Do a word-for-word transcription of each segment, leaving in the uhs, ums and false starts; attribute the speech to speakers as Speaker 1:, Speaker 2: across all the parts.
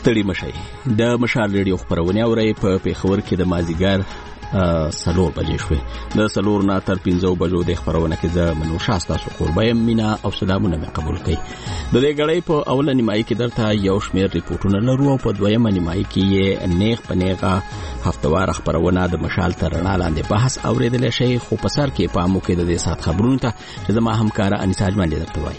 Speaker 1: ستړي مشي د مشال ریډیو خبرونه اوري په پیښور کې د مازیګر سلور بجې شوې د سلور نه تر پنځو بجو د خبرونه کې زه منوشه تاسو قربایم مینا او سلامونه مې قبول کړئ د دې غړې په اوله نیمایي کې درته یو شمېر ریپورتونه لرو او په دویمه نیمایي کې یې نیغ په نیغه هفتوار خبرونه د مشال تر رڼا لاندې بحث اوریدل شي خو په سر کې په مو کې د دې سات خبرونه ته چې زما همکارا انیسا اجمنډي درته وایي.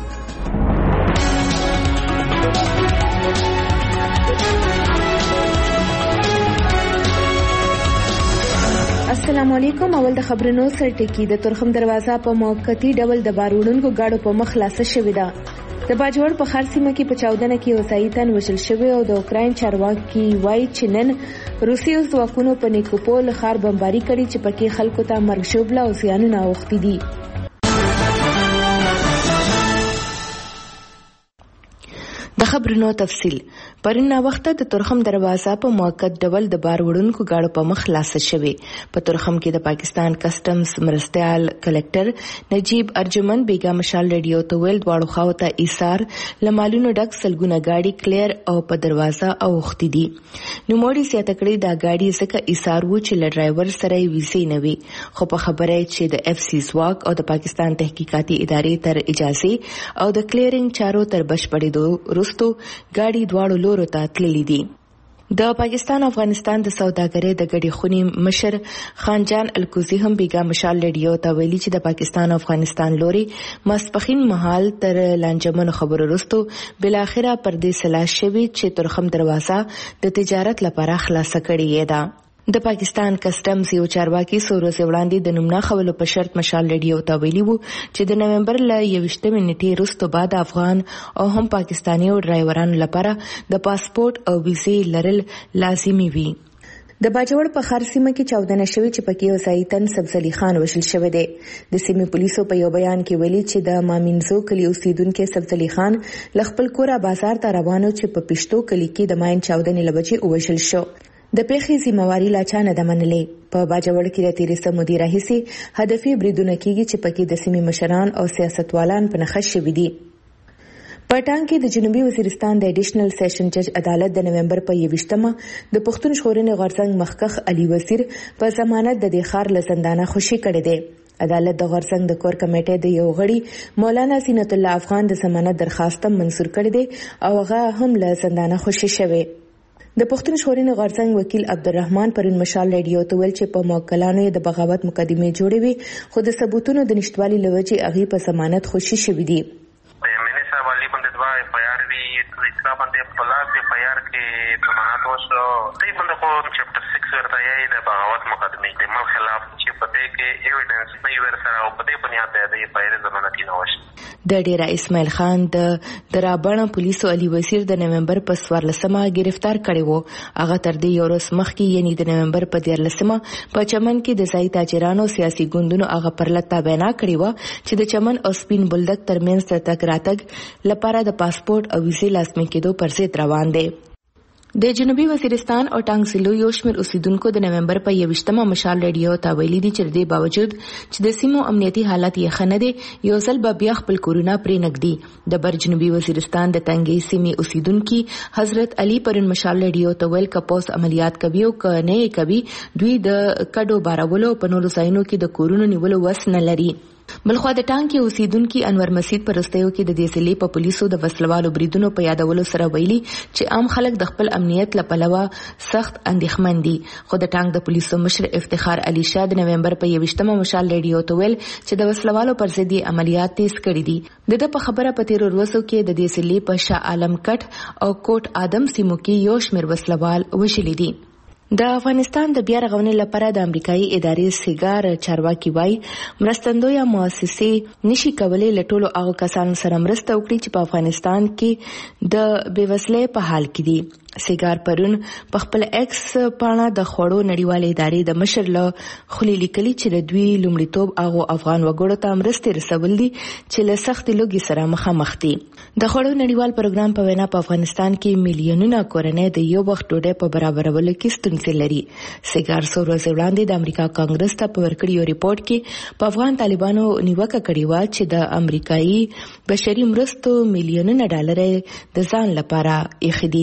Speaker 2: السلام علیکم. اول د خبرونو سر ټکی د ترخم دروازه په موقتی ډول د بارونونکو گاډو په مخ خلاصه شوې ده. د باجوړ په خار سیمه کې په چاودنه کې وسایي تن وشل شوی او د اوکراین چارواکي وایي چې نن روسي ځواکونو په نیکوپول ښار بمباري کړې چې پکې خلکو ته مرګ ژوبله او زیانونه اوښتي دي. د خبرونو تفصیل. پرون وخت د ترخم دروازه په موقت ډول د بار وړونکو گاډو په مخ خلاصه شوې. په ترخم کې د پاکستان کسټمز مرستيال کلکټر نجیب ارجمن بیگا مشال ریډیو ته ویل دواړو خواو ته ایثار لمالونو ډک سلګونه گاډي کلیر او په دروازه اوختي دي. نو موړي سیاته کړی دا گاډي څخه ایثار و چې ل ډرایور سره ویزې نه وي خو په خبره چې د اف سی ځواک او د پاکستان تحقیقاتي ادارې تر اجازه او د کلیرینګ چارو تر بشپړېدو وروسته گاډي دواړو لورو ته تللې دي. د پاکستان افغانستان د سوداګرۍ د غړي خونی مشر خانجان الکوزی هم بیگا مشال ریډیو ته ویلي چې د پاکستان افغانستان لوري ماسپخین محل تر لانجمن خبرو وروسته بل اخره پردې سلا شوی چې ترخم دروازه د تجارت لپاره خلاصه کړې ده. د پاکستان کسټمز یو چارواکي سوروز وړاندې د نومنا خولو په شرط مشال ریډیو ته ویلي وو چې د نومبر ل یوشتمه نیټې وروسته بعد افغان او هم پاکستاني او ډرایورانو لپاره د پاسپورت او ویزې لرل لازمي وي. د باجوړ په خار سیمه کې چاودنه شوې چې پکې وسایي تن سبزلی خان وشل شوی دی. د سیمې پولیسو په یو بیان کې ویلي چې د مامینزو کلی اوسیدونکو سبزلی خان لخپل کورا بازار ته روانو چې په پښتو کلی کې د ماین چاودنې لبچې وشل شو. د پیښې ذمہواری لا چا نه منلې. په باجوړ کې د تیریسه مدیره هیڅ هدفي بریدونه کیږي چې پکې د سیمې مشران او سیاستوالان په نخښ شوي دي. پټان کې د جنوبي وزیرستان د ایډیشنل سیشن جج عدالت د نومبر په یوشتمه د پښتون ژغورنې غورځنګ مخکخ علي وزیر په ضمانت د خار لزندانه خوشي کړې ده. عدالت د غورځنګ د کور کمیټې د یو غړي مولانا زینت الله افغان د ضمانت درخواست منظور کړې ده او هغه هم لزندانه خوشي شوی. د پښتون ژغورنې غورځنګ وکیل عبدالرحمن پرون مشال ریډیو ته ویل چې په موکلانو د بغاوت مقدمه جوړې وي خو د ثبوتونو د نشټوالي لوجې هغه په ضمانت خوشي شوې دي.
Speaker 3: دا باندې په لاس کې پیار کې ضمانت وشو دې باندې خو چپټر سکس ورته یې د بغاوت مقدمه د مل خلاف چې په دې کې ایویډنس نه ور سره او په دې بنیاد د پیار ضمانت نه وشو.
Speaker 2: د ډیرا اسماعیل خان د درابڼه پولیسو علي وزیر د نومبر په څوارلسمه گرفتار کړی وو. هغه تر دې یو ورځ مخکې یعنی د نومبر په دیارلسمه په چمن کې د ځای تاجرانو سیاسي ګوندونو هغه پرلته بیان کړی و چې د چمن او سپین بولدک ترمنځ تګ راتګ لپاره د پاسپورت او ویزې لازمي کېدو پر ضد روان دی. د جنوبي وزیرستان او ټانګ ضلعو یو شمېر اوسیدونکو د نومبر په یوشتمه مشال ریډیو ته ویلي دي چې د باوجود چې د سیمو امنیتي حالت یې ښه نه دی یو ځل به بیا خپل کورونه پرې نږدي. د بر جنوبي وزیرستان د تنګي سیمې اوسیدونکي حضرت علي پرون مشال ریډیو ته ویل کپوس عملیات کوي او ک نه کوي دوی د کډو بارولو په نورو ځایونو کې د کورونو نیولو وس نه لري. بلخوا د ټانګ کې اوسیدونکو انور مسجد پر رستيو کې د دې ضلع په پولیسو د وسلوالو بریدونو په یادولو سره ویلي چې عام خلک د خپل امنیت لپاره سخت اندېښمن دي. خو د ټانګ د پولیسو مشر افتخار علي شاه د نومبر په یوشتمه مشال ریډیو ته ویل چې د وسلوالو پر ضد عملیات تیز کړي دي. د په خبره په تیر ورځو کې د دې ضلع په شاه عالم کټ او کوټ ادم سیمو کې یو شمېر وسلوال وشلي دي. د افغانستان د بیا رغونې لپاره د امریکایي ادارې سیګار چارواکي وای مرستندوی مؤسسې نشي کولای لټولو هغه کسانو سره مرسته وکړي چې په افغانستان کې د بیوزلۍ په حال کې دي. سیګار پرون په خپل ایکس پاڼه د خوړو نړیوالې ادارې د مشر له خولي لیکلي چې د دوی لومړیتوب هغه افغان وګړو ته مرستې رسول دي چې له سخت لوګي سره مخامخ دي. د خوړو نړیوال پروګرام په وینا په افغانستان کې میلیونونه کورنۍ د یو وخت ډوډۍ په برابرولو کې ستونزې لري. سیګار څو ورځې وړاندې د امریکا کانګرس ته په ورکړی ریپورت کې په افغان طالبانو نیوکه کړې و چې د امریکایي بشري مرستو میلیونونه ډالر د ځان لپاره یې خدي.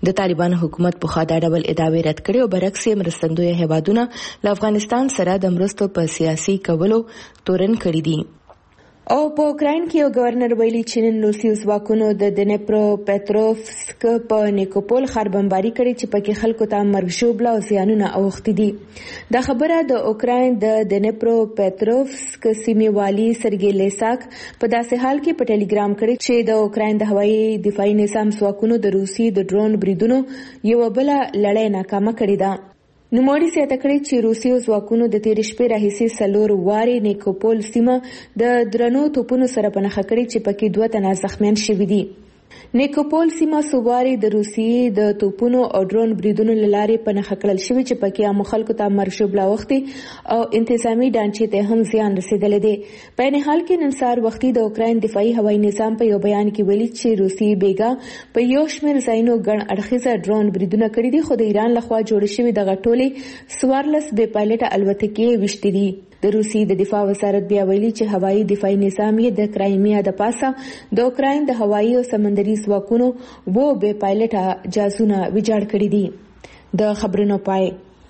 Speaker 2: د طالبان حکومت په خوا دا ډول ادعاوې رد کړې او برعکس یې مرستندوی هیوادونه له افغانستان سره د مرستو په سیاسي کولو تورن کړي دي. او په اوکراین کې یو گورنر ویلي چې نن روسي ځواکونو د دنیپرو پټروفسک په نیکوپول ښار بمباري کړې چې پکې خلکو ته مرګ ژوبله او زیانونه اوښتي دي. دا خبره د اوکراین د دنیپرو پټروفسک سیمې والي سرګی لیساک په داسې حال کې په ټلګرام کړی چې د اوکراین د هوایي دفاعي نظام ځواکونو د روسي د ډرون بریدونو یو بله لړۍ ناکامه کړې ده. نوموړي زیاته کړې چې روسي ځواکونو د تېرې شپې راهیسې څلور وارې نیکوپول سیمه د درنو توپونو سره په نښه کړې چې پکې دوه تنه زخمیان شوي دي. نیکوپول سیمه څو وارې د روسي د توپونو او ډرون بریدونو له لارې په نښه کړل شوې چې پکې عامو خلکو ته مرګ ژوبله اوښتې او انتظامي ډانچې ته هم زیان رسېدلی دی. په عین حال کې نن سهار وختي د اوکراین دفاعي هوایي نظام په یو بیان کې ویلي چې روسي بیګا په یو شمېر ځایونو ګڼ اړخیزه ډرون بریدونه کړي دي، خو د ایران لخوا جوړې شوې دغه ټولې څوارلس بې پایلټه الوتکې ویشتې دي. د روسي د دفاع وزارت بیا ویلي چې هوایي دفاعي نظام یې د کرایمیا د پاسه د اوکراین د هوایي او سمندري ځواکونو وو بې پایلټه جازونه ویجاړ کړي دي. د خبرونو پای.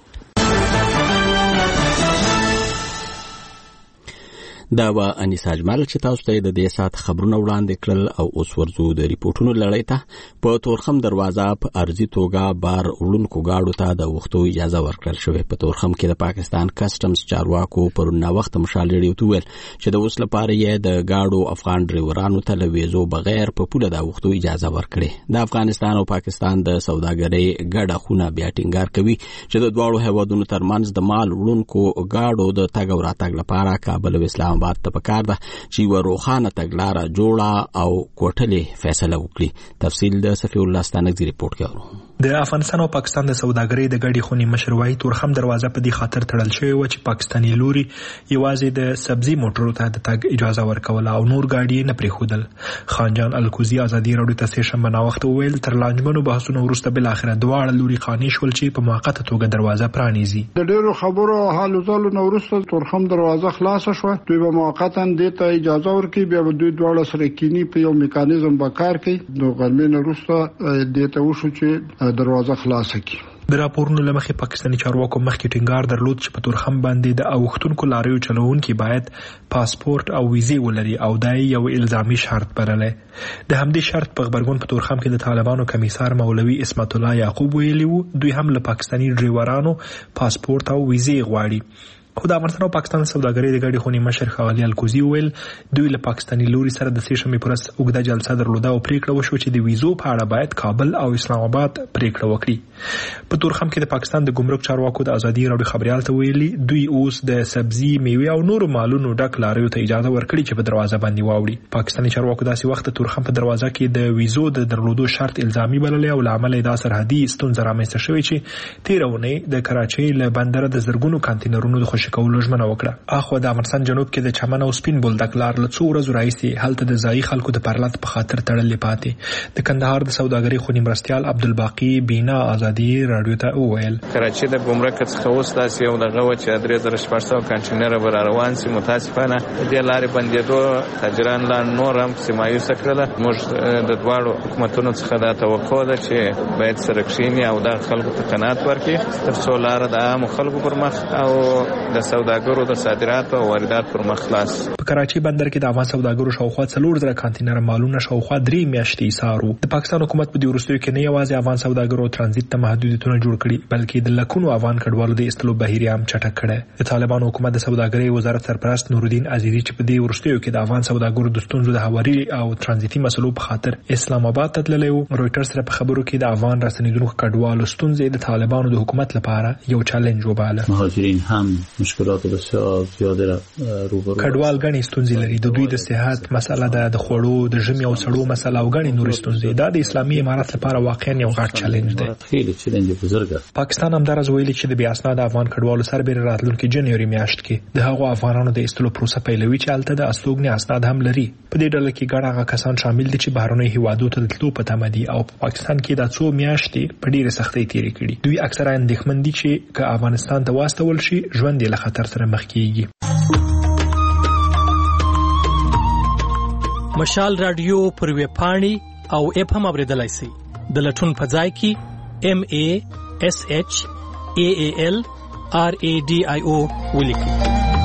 Speaker 1: دا و انیسا اجمل چې تاسو ته د دې سات خبرونه وړاندې کړل او اوس ورزو د ریپورتونو لړۍ ته. په تورخم دروازه په ارزي توګه بار وړونکو گاډو ته د وختو اجازه ورکړل شوې. په تورخم کې د پاکستان کسټمز چارواکو پر نا وخت مشال ریډیو ته ویل چې د اوس لپاره یې د گاډو افغان ډرایورانو ته له ویزو بغیر په پوله د وختو اجازه ورکړي. د افغانستان او پاکستان د سوداګرۍ ګډه خونه بیا ټینګار کوي چې د دواړو هیوادونو ترمنځ د مال وړونکو گاډو د تګ او راتګ لپاره کابل او اسلام بات ته پکار ده چې یو روخانه تګلاره جوړه او کوټلې فیصله وکړي. تفصیل د صفی الله ستانګزي ریپورت کوي.
Speaker 4: د افغانستان او پاکستان د سوداګرۍ د ګډې خونې مشر وايي تورخم دروازه په دې خاطر تړل شوې و چې پاکستاني لوري یوازې د سبزي موټرو ته د تګ اجازه ورکوله او نور ګاډي نه پریښودل. خانجان الکوزي ازادي راډیو ته سه شنبه نا وخت ویل تر لانجمنو بحثونو وروسته بل اخره دواړه لوري قانع شول چې په موقته توګه دروازه پرانیزي.
Speaker 5: د ډیرو خبرو حالو ځلو نو وروسته تورخم دروازه خلاص شوه. دوی به موقتا دې ته اجازه ورکړي، بیا به دوی دواړه سره کینی په یو میکانیزم به کار کوي. نو غرمې نه وروسته دې ته وشو چې دروازه خلاص کی.
Speaker 4: د راپورونو لمخې پاکستاني چارواکو مخکې ټینګار درلود چې په تورخم باندې د اوښتونکو لاریو چلوونکي باید پاسپورت او ویزې ولري او دا یو الزامي شرط بللی. د همدې شرط په غبرګون په تورخم کې د طالبانو کمیسار مولوي اسمت الله یعقوب ویلي وو دوی هم له پاکستاني ډرایورانو پاسپورت او ویزې غواړي. خو د افغانستان او پاکستان سوداګرۍ د ګډې خونې مشر ښاغلي الکوزي ویل دوی له پاکستاني لوري سره د سه شنبې پر ورځ اوږده جلسه درلوده او پریکړه وشوه چې د ویزو په اړه باید کابل او اسلام آباد پریکړه وکړي. په تورخم کې د پاکستان د ګمرک چارواکو د ازادي راډیو خبريال ته ویلي دوی اوس د سبزي میوه او نور مالونو ډک لاریو ته اجازه ورکړي چې په دروازه باندې واوړي. پاکستاني چارواکو داسې وخت تورخم په دروازه کې د ویزو د درلودو شرط الزامي بللی او لامل دا سرحدي ستونزه رامنځته شوې چې تیرونه د کراچۍ له بندر د زرګونو کانټینرونو د خوشی کولو ژمنه وکړه. اخو د افغانستان جنوب کې د چمن او سپین بولدک لار له څو ورځې راځي هلته د ځایي خلکو د پرلط په خاطر تړلې پاتې. د کندهار د سوداګرۍ خونې مرستيال عبدالباقی بینا ازادي راډیو ته وویل
Speaker 6: کراچۍ د ګمرک څخه اوس داسې یو دغه و چې درې زره شپږ سوه کانټینر به را روان سي. متاسفانه دې لارې بندېدو تاجران لا نور هم مایوسه کړله. موږ د دواړو حکومتونو څخه دا توقع ده چې باید سره کښیني او د خلکو ته قناعت ورکړي تر څو لاره د عامو خلکو پر مخ او د سوداګرو د صادراتو او واردات پر مخ خلاص.
Speaker 4: په کراچۍ بندر کې د افغان سوداګرو شاوخوا څلور زره کانټینر مالونه شاوخوا درې میاشتې ایثار وو. د پاکستان حکومت په دې وروستیو کې نه یوازې افغان سوداګرو ترانزیت ته محدودیتونه جوړ کړي بلکې د لکونو افغان کډوالو د ایستلو بهیر هم چټک کړی. د طالبانو حکومت د سوداګرۍ وزارت سرپرست نورالدین عزیزي چې په دې وروستیو کې د افغان سوداګرو د ستونزو د هواري او ترانزیتي مسلو په خاطر اسلام آباد ته تللی وو. رويټرز سره په خبرو کې د افغان راستنیدونکو کډوالو ستونزې د طالبانو د حکومت لپاره یو چالش وباله.
Speaker 7: مهاجرین هم مشکلات بسیار زیاده را روبرو
Speaker 4: کډوال غني ستونزې لري. د دوی د صحت مسله ده، د خوړو د ژمي او سړو مسله او غني نور ستونزې. دا د اسلامي امارات لپاره واقعا یو غټ چالش دی.
Speaker 7: خیلی چالش بزرګه.
Speaker 4: پاکستان هم درز ویلي چې د بیا اسناد افغان کډوالو سربېره راتلونکي جنوري میاشت کې د هغو افغانانو د ایستلو پروسه پیلوي چې هلته د استوګنې اسناد هم لري. په دې ډله کې ګڼ هغه کسان شامل دي چې بهرنیو هیوادو ته د تلو په تمه دي او په پاکستان کې د څو میاشتې په ډېرې سختۍ تېرې کړي. دوی اکثرا اندېښمن دي چې که افغانستان ته واستول شي ژوند یې له خطر سره مخ کیږي.
Speaker 8: مشال رادیو پر ویب پاڼې او اپ هم اوریدلای شئ. د لټون په ځای کې
Speaker 4: M A S H A A L R A D I O ولیکئ.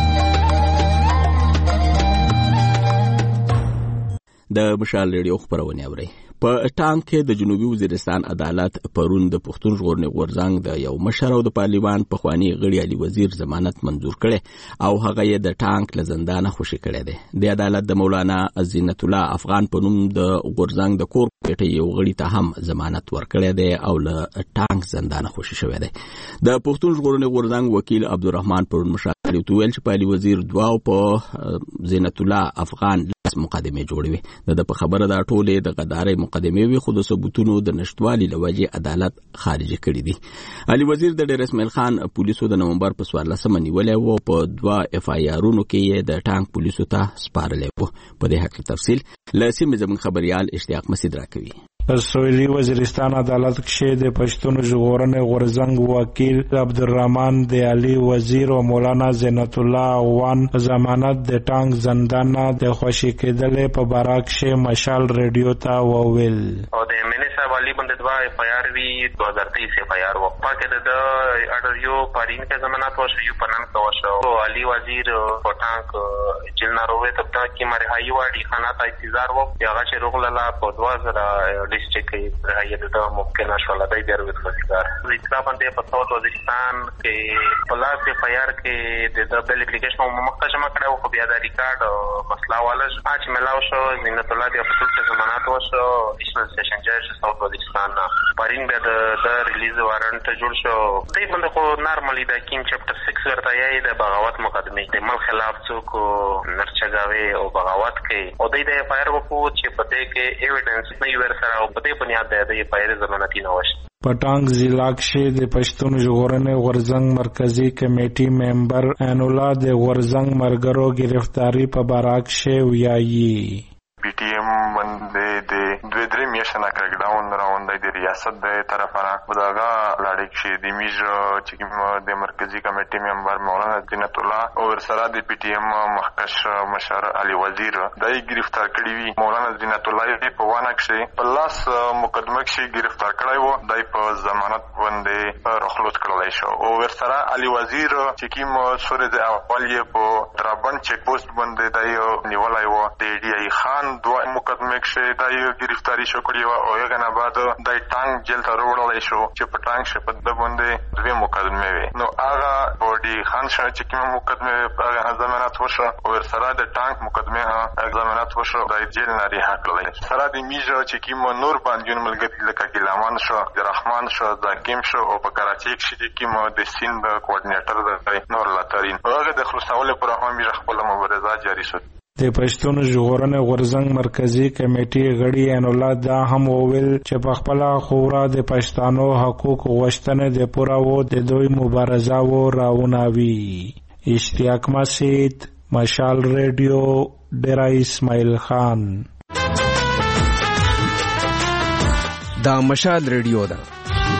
Speaker 1: د مشال ریډیو خبرونه اوري. په ټانک کې د جنوبي وزیرستان عدالت پرون د پښتون ژغورنې غورځنګ د یو مشر او د پارلیمان پخوانی غړي علي وزیر ضمانت منظور کړي او هغه یې د ټانک له زندانه خوشي کړی دی. د عدالت د مولانا زینت الله افغان په نوم د غورځنګ د کور کوټې یو غړي ته هم ضمانت ورکړی دی او له ټانک زندانه خوشي شوی دی. د پښتون ژغورنې غورځنګ وکیل عبدالرحمن پرون مشال ریډیو ویل چې په علي وزیر دوا او په زینت الله افغان مقدمه جوړوي. د په خبره دا ټولې د غداري مقدمه وي خو د ثبوتونو د نشټوالي لوجه عدالت خارج کړی دي. علي وزیر د ډیر اسماعیل خان پولیسو د نومبر په څوارلسمه نیولې و په دوا اف آی آرونو کې د ټانک پولیسو ته سپارلې و. په دې حق تفصیل لاسیم زمون خبريال اشتیاق مسعود راکوي.
Speaker 8: سویلی وزیرستان عدالت کې د پښتون ژغورنې غورځنګ وکیل عبدالرحمن د علي وزیر او مولانا زینت الله افغان ضمانت د ټانک زندان د خوشی کېدل په باره کې مشال ریډیو ته وویل.
Speaker 3: او د منی صاحب علي باندې دوا اف آی آر وی دو هزار تیئیس اف آی آر و پاکه د اډر یو پارین کې ضمانت وشو یو پنن کا وشو او علي وزیر په ټانک جلنا روې ته تا کې مری هاي واډي خانه ته انتظار و یا غشه روغلا په دوا زرا ډیسټریکټ کې راځي د ممکن شول دای ډیر وکړار د اطلاع باندې په ټول وزیرستان کې پلاس اف آی آر کې د بل اپلیکیشن مختجمه کړو خو بیا د ریکارډ مسله والش اچ ملاو شو زینت الله د خپل ضمانت وشو ایشنل سیشن جج ساوث وزیرستان پارین به د ریلیز وارنټ جوړ شو. دای باندې خو نارملی د کین چپټر سکس ورته یې د بغاوت مقدمه د مل خلاف څوک نرچګاوي او بغاوت کوي او دای د اف آی آر وکړو چې په دې کې ایویډنس نه ور سره او په دې بنیاد د دې پایره ضمانتي نه وشي.
Speaker 8: پټانګ ضلع کې د پښتون ژغورنې غورځنګ مرکزی کمیټې ممبر ان الله د غورځنګ مرګرو گرفتاری په باره کې ویایي.
Speaker 9: پی ټی ایم باندې د دوه درې میاشتې نه کړک ډاون راوند د ریاست د طرفه بداغه لاړې چې د میج چې د مرکزی کمیټې ممبر مولانا زینت الله او سره د پی ټی ایم مخکش مشر علي وزیر دای گرفتار کړی وی. مولانا زینت الله په وانه کې په لاس مقدمه کې گرفتار کړی وو. دای په ضمانت باندې رخصت کړل شو او ور سره علي وزیر چې کوم سورې د اولې په ترابن چیک پوسټ باندې دای نیولای وو. د ډی ای خان دوه مقدمه کې دای گرفتاری شو کړی و او یو غنا بعد دای ټانک جیل ته وروړل شو چې په ټانک شپ د باندې دوه مقدمه وي. نو هغه بودی خان شو چې کوم مقدمه هغه ضمانت وشو او سره د ټانک مقدمه هغه ضمانت وشو دای جیل نه ریها کړل. سره د میجو چې کوم نور باندې ملګری لکه ګلامان شو د رحمان شو د کیم شو او په کراچي کې چې کوم د سین د کوارډینیټر د نور لاترین هغه د خلاصولو پر هم میج خپل مبارزه جاری شو.
Speaker 8: د پښتون ژغورنې غورځنګ مرکزی کمیټې غړي ان الله دا هم وویل چې په خپل خورا د پښتنو حقوق غوښتنې د پوره وو د دوی مبارزه و راوناوي. اشتیاق مسعود مشال ریډیو ډیرا اسماعیل خان.
Speaker 10: دا مشال ریډیو ده.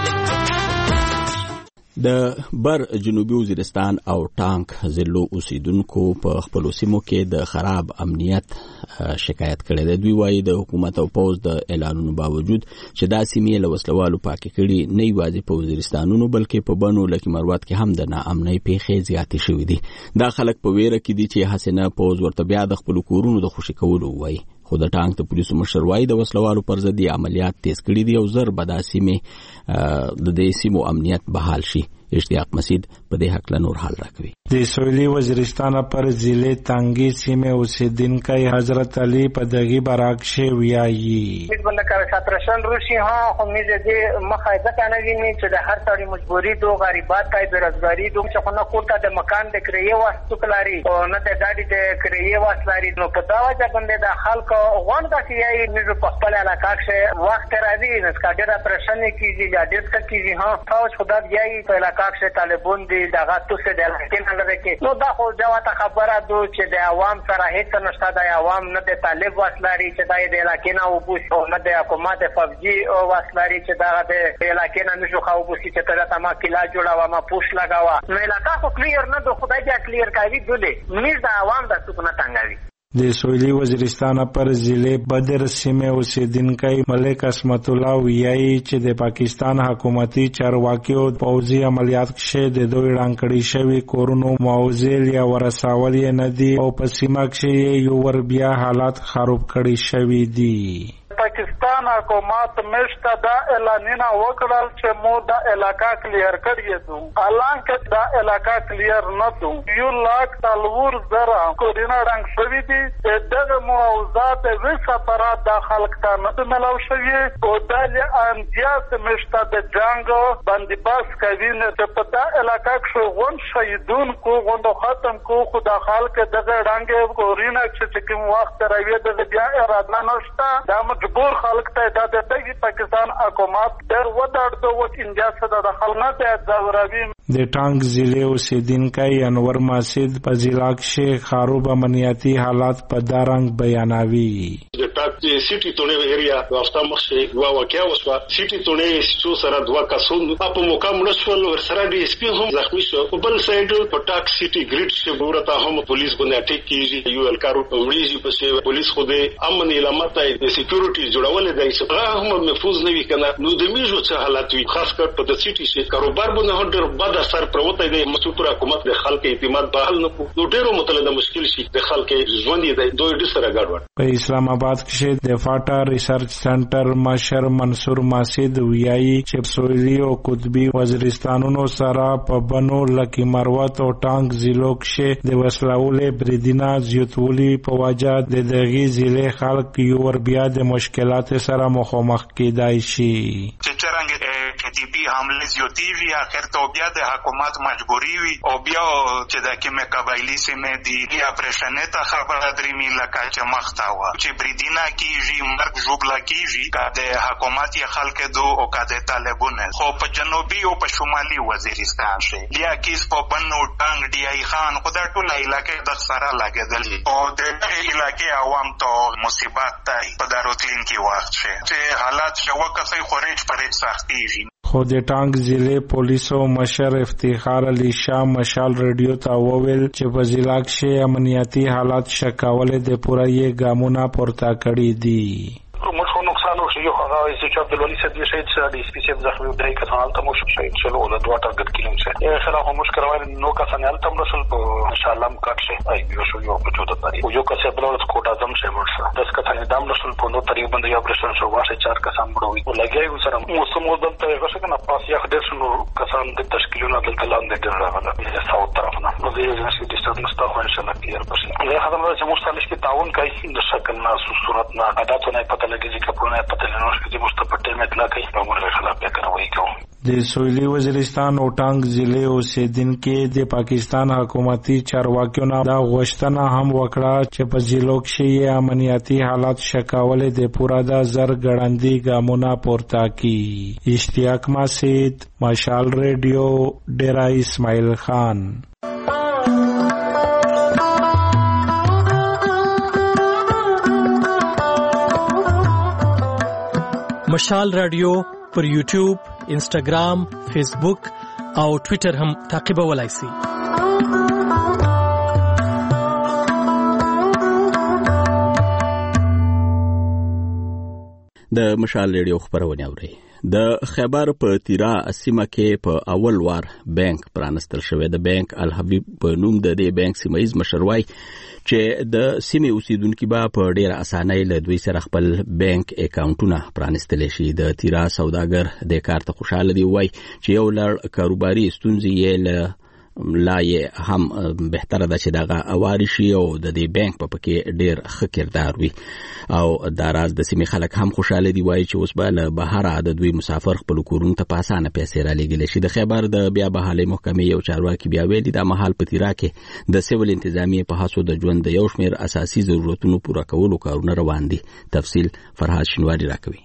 Speaker 1: د بر جنوبي وزیرستان او ټانک ضلعو اوسیدونکو په خپل سیمو کې د خراب امنیت شکایت کړي دي. دوی وايي د حکومت او پوز د اعلانونو باوجود چې دا سیمې له وسلوالو پاکې کړي نه یوازې په وزیرستانونو بلکې په بنو لکه مروت کې هم د ناامنۍ پیښې زیاتې شوې دي. دا خلک په ویره کې دي چې حسنه پوز ورته بیا د خپل کورونو د خوشي کولو وایي. خو د ټانک د پولیسو مشر وايي د وسلوالو پر ضد عملیات تیز کړي دي او زر به دا سیمې د دې سیمو امنیت بحال شي. اشتیاق مسعود په دې حق له نور حال راکوي.
Speaker 8: د سویلی وزیرستان پر ضلع تانگی سیمه اوسیدونکي حضرت علي په دغه براک شي ویایي.
Speaker 11: بل کار ساترشن روشي ها خو میزه دې مخایده کنه ویني چې د هر څړي مجبوری دو غریبات کای بیروزګاری دو چې خو نه کوټه د مکان د کریه واسطو کلاري او نه د ګاډي د کریه واسلاري. نو په دا وجه باندې د خلک غون کا کیای میزه په خپل علاقه کې وخت راځي نو سکاډر پرشن کیږي یا ډېر څه کیږي ها تاسو خدای یې په علاقه کې طالبون دي دغه توسه د لکه نه کې. نو دا خو جواته خبره دو چې د عوام سره هیڅ نشته. د عوام نه د طالب واسلاري چې د علاقې نه وبوس او نه د حکومت فوجي او واسلاري چې دا د علاقې نه نشو خو وبوسي چې تر ته ما کلا جوړاوه ما پوش لگاوه. نو علاقه خو کلیر نه دو خدای دې کلیر کوي دله میز د عوام د سکونه څنګه وي.
Speaker 8: د سویلي وزیرستان پر ضلع بدر سیمه اوسیدونکي ملک اسمت الله ویایي چې د پاکستان حکومتي چارواکیو پوځي عملیات کې د دوی رانکړي شوی کورونو موزل یا ورساول نه دي او په سیمه کې یو ور بیا حالات خراب کړي شوی دي.
Speaker 12: پاکستان حکومت مشته دا اعلانونه وکړل چې مو دا علاقہ کلیر کړی دو حالانکه دا علاقہ کلیر نه دو یو لاک تلور زرا کورونه رنگ شوی دي دغه موضوعات وسه برات د خلک ته نه ملو شوی او د انجاز مشته د جنگ باندې بس کوي نه په دا علاقہ کې غون شهیدون کو غوند ختم کو خدا خلک دغه رنگ کورونه چې کوم وخت راوي د بیا اراده نشته دا مجبور خلک ته د دغه پاکستان حکومت در ودر دو وت انجاز د خلک ته ضروري
Speaker 8: د ټانګ ضلع اوسیدونکي انور ماسد په ضلع کې خراب امنیتي حالات په دارنګ بیانوي.
Speaker 13: د ټاک سیټي تونه ایریا واسطه مخه وا واقعیا وسوا سیټي تونه سو سره دوا کسون په مقام نشول ور سره دی سپی هم زخمی شو په بل سایډ په ټاک سیټي ګریډ شه ورته هم پولیس باندې اٹیک کیږي یو الکارو وړيږي په سی پولیس خو دې امن علامت د سکیورټي جوړول دی چې هغه هم محفوظ نه وي کنه نو د میجو څه حالات وي خاص کر په د سیټي شه کاروبار باندې هډر بد اثر پروت دی مسعود حکومت د خلک اعتماد بحال نه کو نو ډیرو متلده مشکل شي د خلک ژوند دی دوی د سره ګډوډ.
Speaker 8: په اسلام آباد کې د فاټا ریسرچ سنټر مشر منصور ماسد ویایي چې سویلي او قطبي وزیرستانونو سره په بنو لکی مروت او ټانګ ضلعو کې د وسلهولې بریدینا زیاتولي په وجه د دغه ضلع خلک یو ور بیا د مشکلات سره مخامخ کېدای شي.
Speaker 14: چې څنګه کتیبي حمله زیاتی وی اخر ته بیا د حکومت مجبوری وی او بیا چې د کیمه قبایلی سیمه دی یا پرشنه ته خبره درې می لکه چې مختاوه چې بریدینا کیږي مرګ جوړلا کیږي کا د حکومت یې خلک دو او کا د طالبانو خو په جنوبي او په شمالي وزیرستان شي یا کیس په بنو ټنګ دی ای خان خدای ټول علاقې د سره لګیدل او د علاقې عوام ته مصیبت تای په داروتلین کې وخت شي چې حالات شو کسې خورج پرې سختي
Speaker 8: خو د ټانګ ضلع پولیسو مشر افتخار علي شاه مشال رادیو ته وویل چې په ضلع کې امنیتي حالات شکاوله د پوره یې ګامونه پورته کړي دي.
Speaker 12: مشو نقصان وشي یو هغه چې عبد الولي صدیق شهید شو د سپیشل زخمی درې کسان ته مو شهید شلو له دوه ټارګټ کیلو څخه یې خلاف مشکل وای نو کسان التم رسول په ان شاء الله مکټ شي ای یو شو یو په جوړه تاریخ یو کس په لور کوټه زم شه مرسه داس کسان دام رسول په نو تاریخ باندې یو اپریشن شو واشه چار کسان مړوي لګي سره موسم ودلته یو څه کنه پاس یو ډېر شنو کسان د تشکیلونو دلته لاندې ډېر راغله ساوث طرف نه نو د یو څه ډیسټرب نستا خو ان شاء الله کلیر بشي یې خدای مو چې مستلش کې تعاون کوي د شکل نه صورت نه عادتونه پته لګي چې کپونه
Speaker 8: د سویلي وزیرستان او ټانګ ضلع اوسیدونکي د پاکستان حکومتي چارواکیو نه دا غوښتنه هم وکړه چې په ضلعو کې امنیتي حالات شکاوله د پورا د زر ګړندي ګامونه پورته کړي. اشتیاق ماسد مشال رادیو ډیرا اسماعیل خان.
Speaker 15: مشال رادیو پر یوټیوب، انسټاګرام، فیسبوک او ټوئیټر هم تعقیبولای شئ.
Speaker 1: د مشال رادیو خبرونه اوري. د خیبر په تیرا سیمه کې په اول وار بانک پرانستل شوی. د بانک الحبیب په نوم د دې بانک سیمایز مشروي چې د سیمې اوسیدونکو به په ډیره اسانۍ له دوی سره خپل بانک اکاونټونه پرانستل شي. د تیرا سوداګر د کار ته خوشاله دی وای چې یو لړ کاروباري ستونزې یې له لا یې هم بهتره ده چې دغه اواري شي او د دې بانک په پکې ډیر ښه کردار وي او دا راز د سیمې خلک هم خوشاله دي وای چې اوس به له بهره د دوی مسافر خپل کورونو ته په اسانه پیسې را لېږلی شي. د خیبر د بیا بحالۍ محکمې یو چارواکي بیا ویلي دا مهال په تیرا کې د سیول انتظامیې په هڅو د ژوند د یو شمېر اساسي ضرورتونو پوره کولو کارونه روان دي. تفصیل فرهاد شینواري راکوي.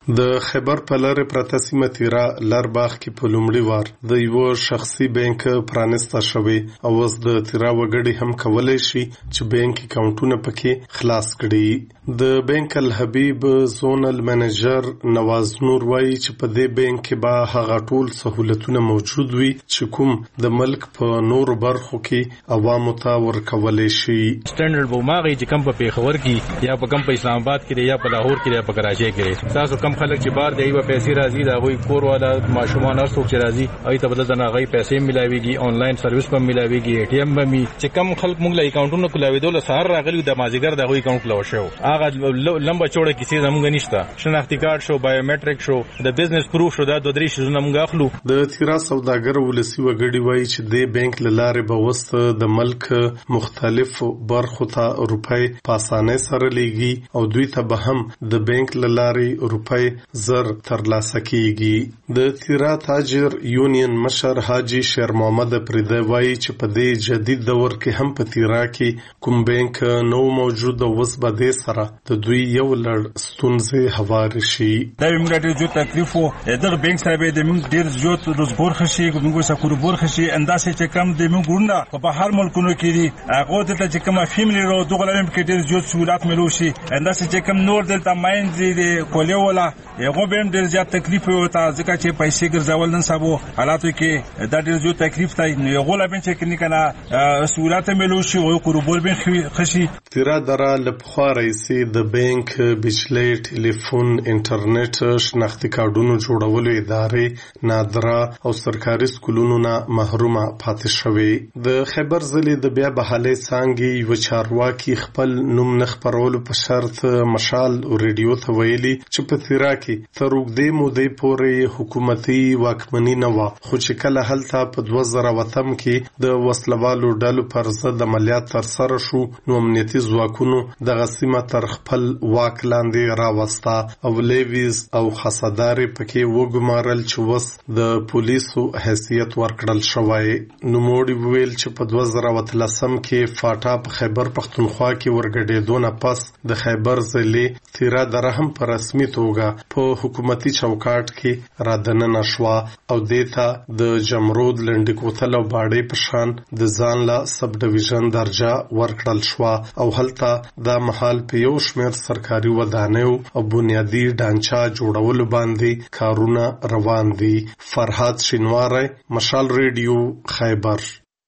Speaker 16: د خیبر په لارې پرته سیمه تیرا لارباغ کې په لومړي وار د یو شخصي بانک پرانسته شوی او اوس د تیرا وګړي هم کولای شي چې بانک اکاونټونه پکې خلاص کړي. د بانک الحبیب زونل منیجر نواز نور وایي چې په دې بانک کې به هغه ټول سہولتونه موجود وي چې کوم د ملک په نور برخو کې عوامو ته ورکولای شي.
Speaker 17: سټانډرډ به ماغي چې کم په پیښور کې یا په کم په اسلام آباد کې یا په لاهور کې یا په کراچۍ کې تاسو کم خلک چې بار دی و پیسې راځي دا وای کور والا ماشومان هر څوک چې راځي اې ته بدل نه غي پیسې ملاويږي آنلاین سرویس په ملاويږي اے ټي ایم به می چې کم خلک موږ له اکاونټونو کولاوي دول سهار راغلي د مازیګر د غوي اکاونټ لو شو هغه لمبه چوړه کیسې زموږ نشته شناختی کارت شو بایومټریک شو د بزنس پروف شو دا دوه درې شیزونه موږ اخلو. د
Speaker 16: تیرا سوداګر ولسی وګړي وایي چې د بانک لاره به وست د ملک مختلف برخو ته روپۍ په اسانه سره لیږي او دوی ته به هم د بانک لاره روپۍ زر ترلاسه کیږي. د تیرا تاجر یونین مشر حاجی شیر محمد پریده وایي چې په دې جدید دور کې هم په تیرا کې کوم بانک نو موجود او وس به د سره د دوی یو لړ ستونزې هوار شي.
Speaker 18: دا موږ ډېر جو تکلیف وو دغه بانک سره د موږ ډېر جو روزګار خشي موږ سره کوربور خشي انداسه چې کم د موږ ګورنه په هر ملکونو کې دي هغه ته چې کومه فیملی رو دغه لم کې ډېر جو سہولت ملو شي انداسه چې کم نور دلته ماین دي کولی ولا یو به ډېر زیات تکلیف وتا ځکه چې پیسې ګرځول نن سبا حالاتو کې دا ډېر زیات تکلیف دی یو غولا بن چې کني کنه سہولت ملو شي او کوربور بن خشي.
Speaker 16: تیرا درا لپخوا رئیسي د بانک بجلی ټلیفون انټرنیټ شناختی کارډونو جوړولو ادارې نادرا او سرکاري سکولونو نه محرومه پاتې شوې. د خیبر ضلع د بیا بحالې څنګه یو چارواکي خپل نوم نه خبرولو په شرط مشال او ریډیو ته ویلي چې په تیرا کې تر وګړي مودې پورې حکومتي واکمني نه و خو چې کله هلته په دوه زره وتم کې د وسلوالو ډلو پر ضد عملیات تر سره شو نو امنیتي ځواکونو دغه سیمه تر خپل واک لاندې راوستا او لیویز او خصداري پکې وګمارل چې وس د پولیسو حیثیت ورکړل شوی. نو موړي ویل چې په دوه زره وتلسم کې فاټا په خیبر پختونخوا کې ورګډېدو نه پس د خیبر ضلع تیرا درهم په رسمي توګه په حکومتي چوکاټ کې رادننه شوه او دیتا د جمرود لنډی کوتل او باډې په شان د ځان لا سب ډیویژن درجه ورکړل شوه او هلته دا محل په یو شمېر سرکاري ودانیو او بنیادی ډانچا جوړولو باندې کارونه روان دي. فرحات شینواری، مشال ریډیو، خیبر.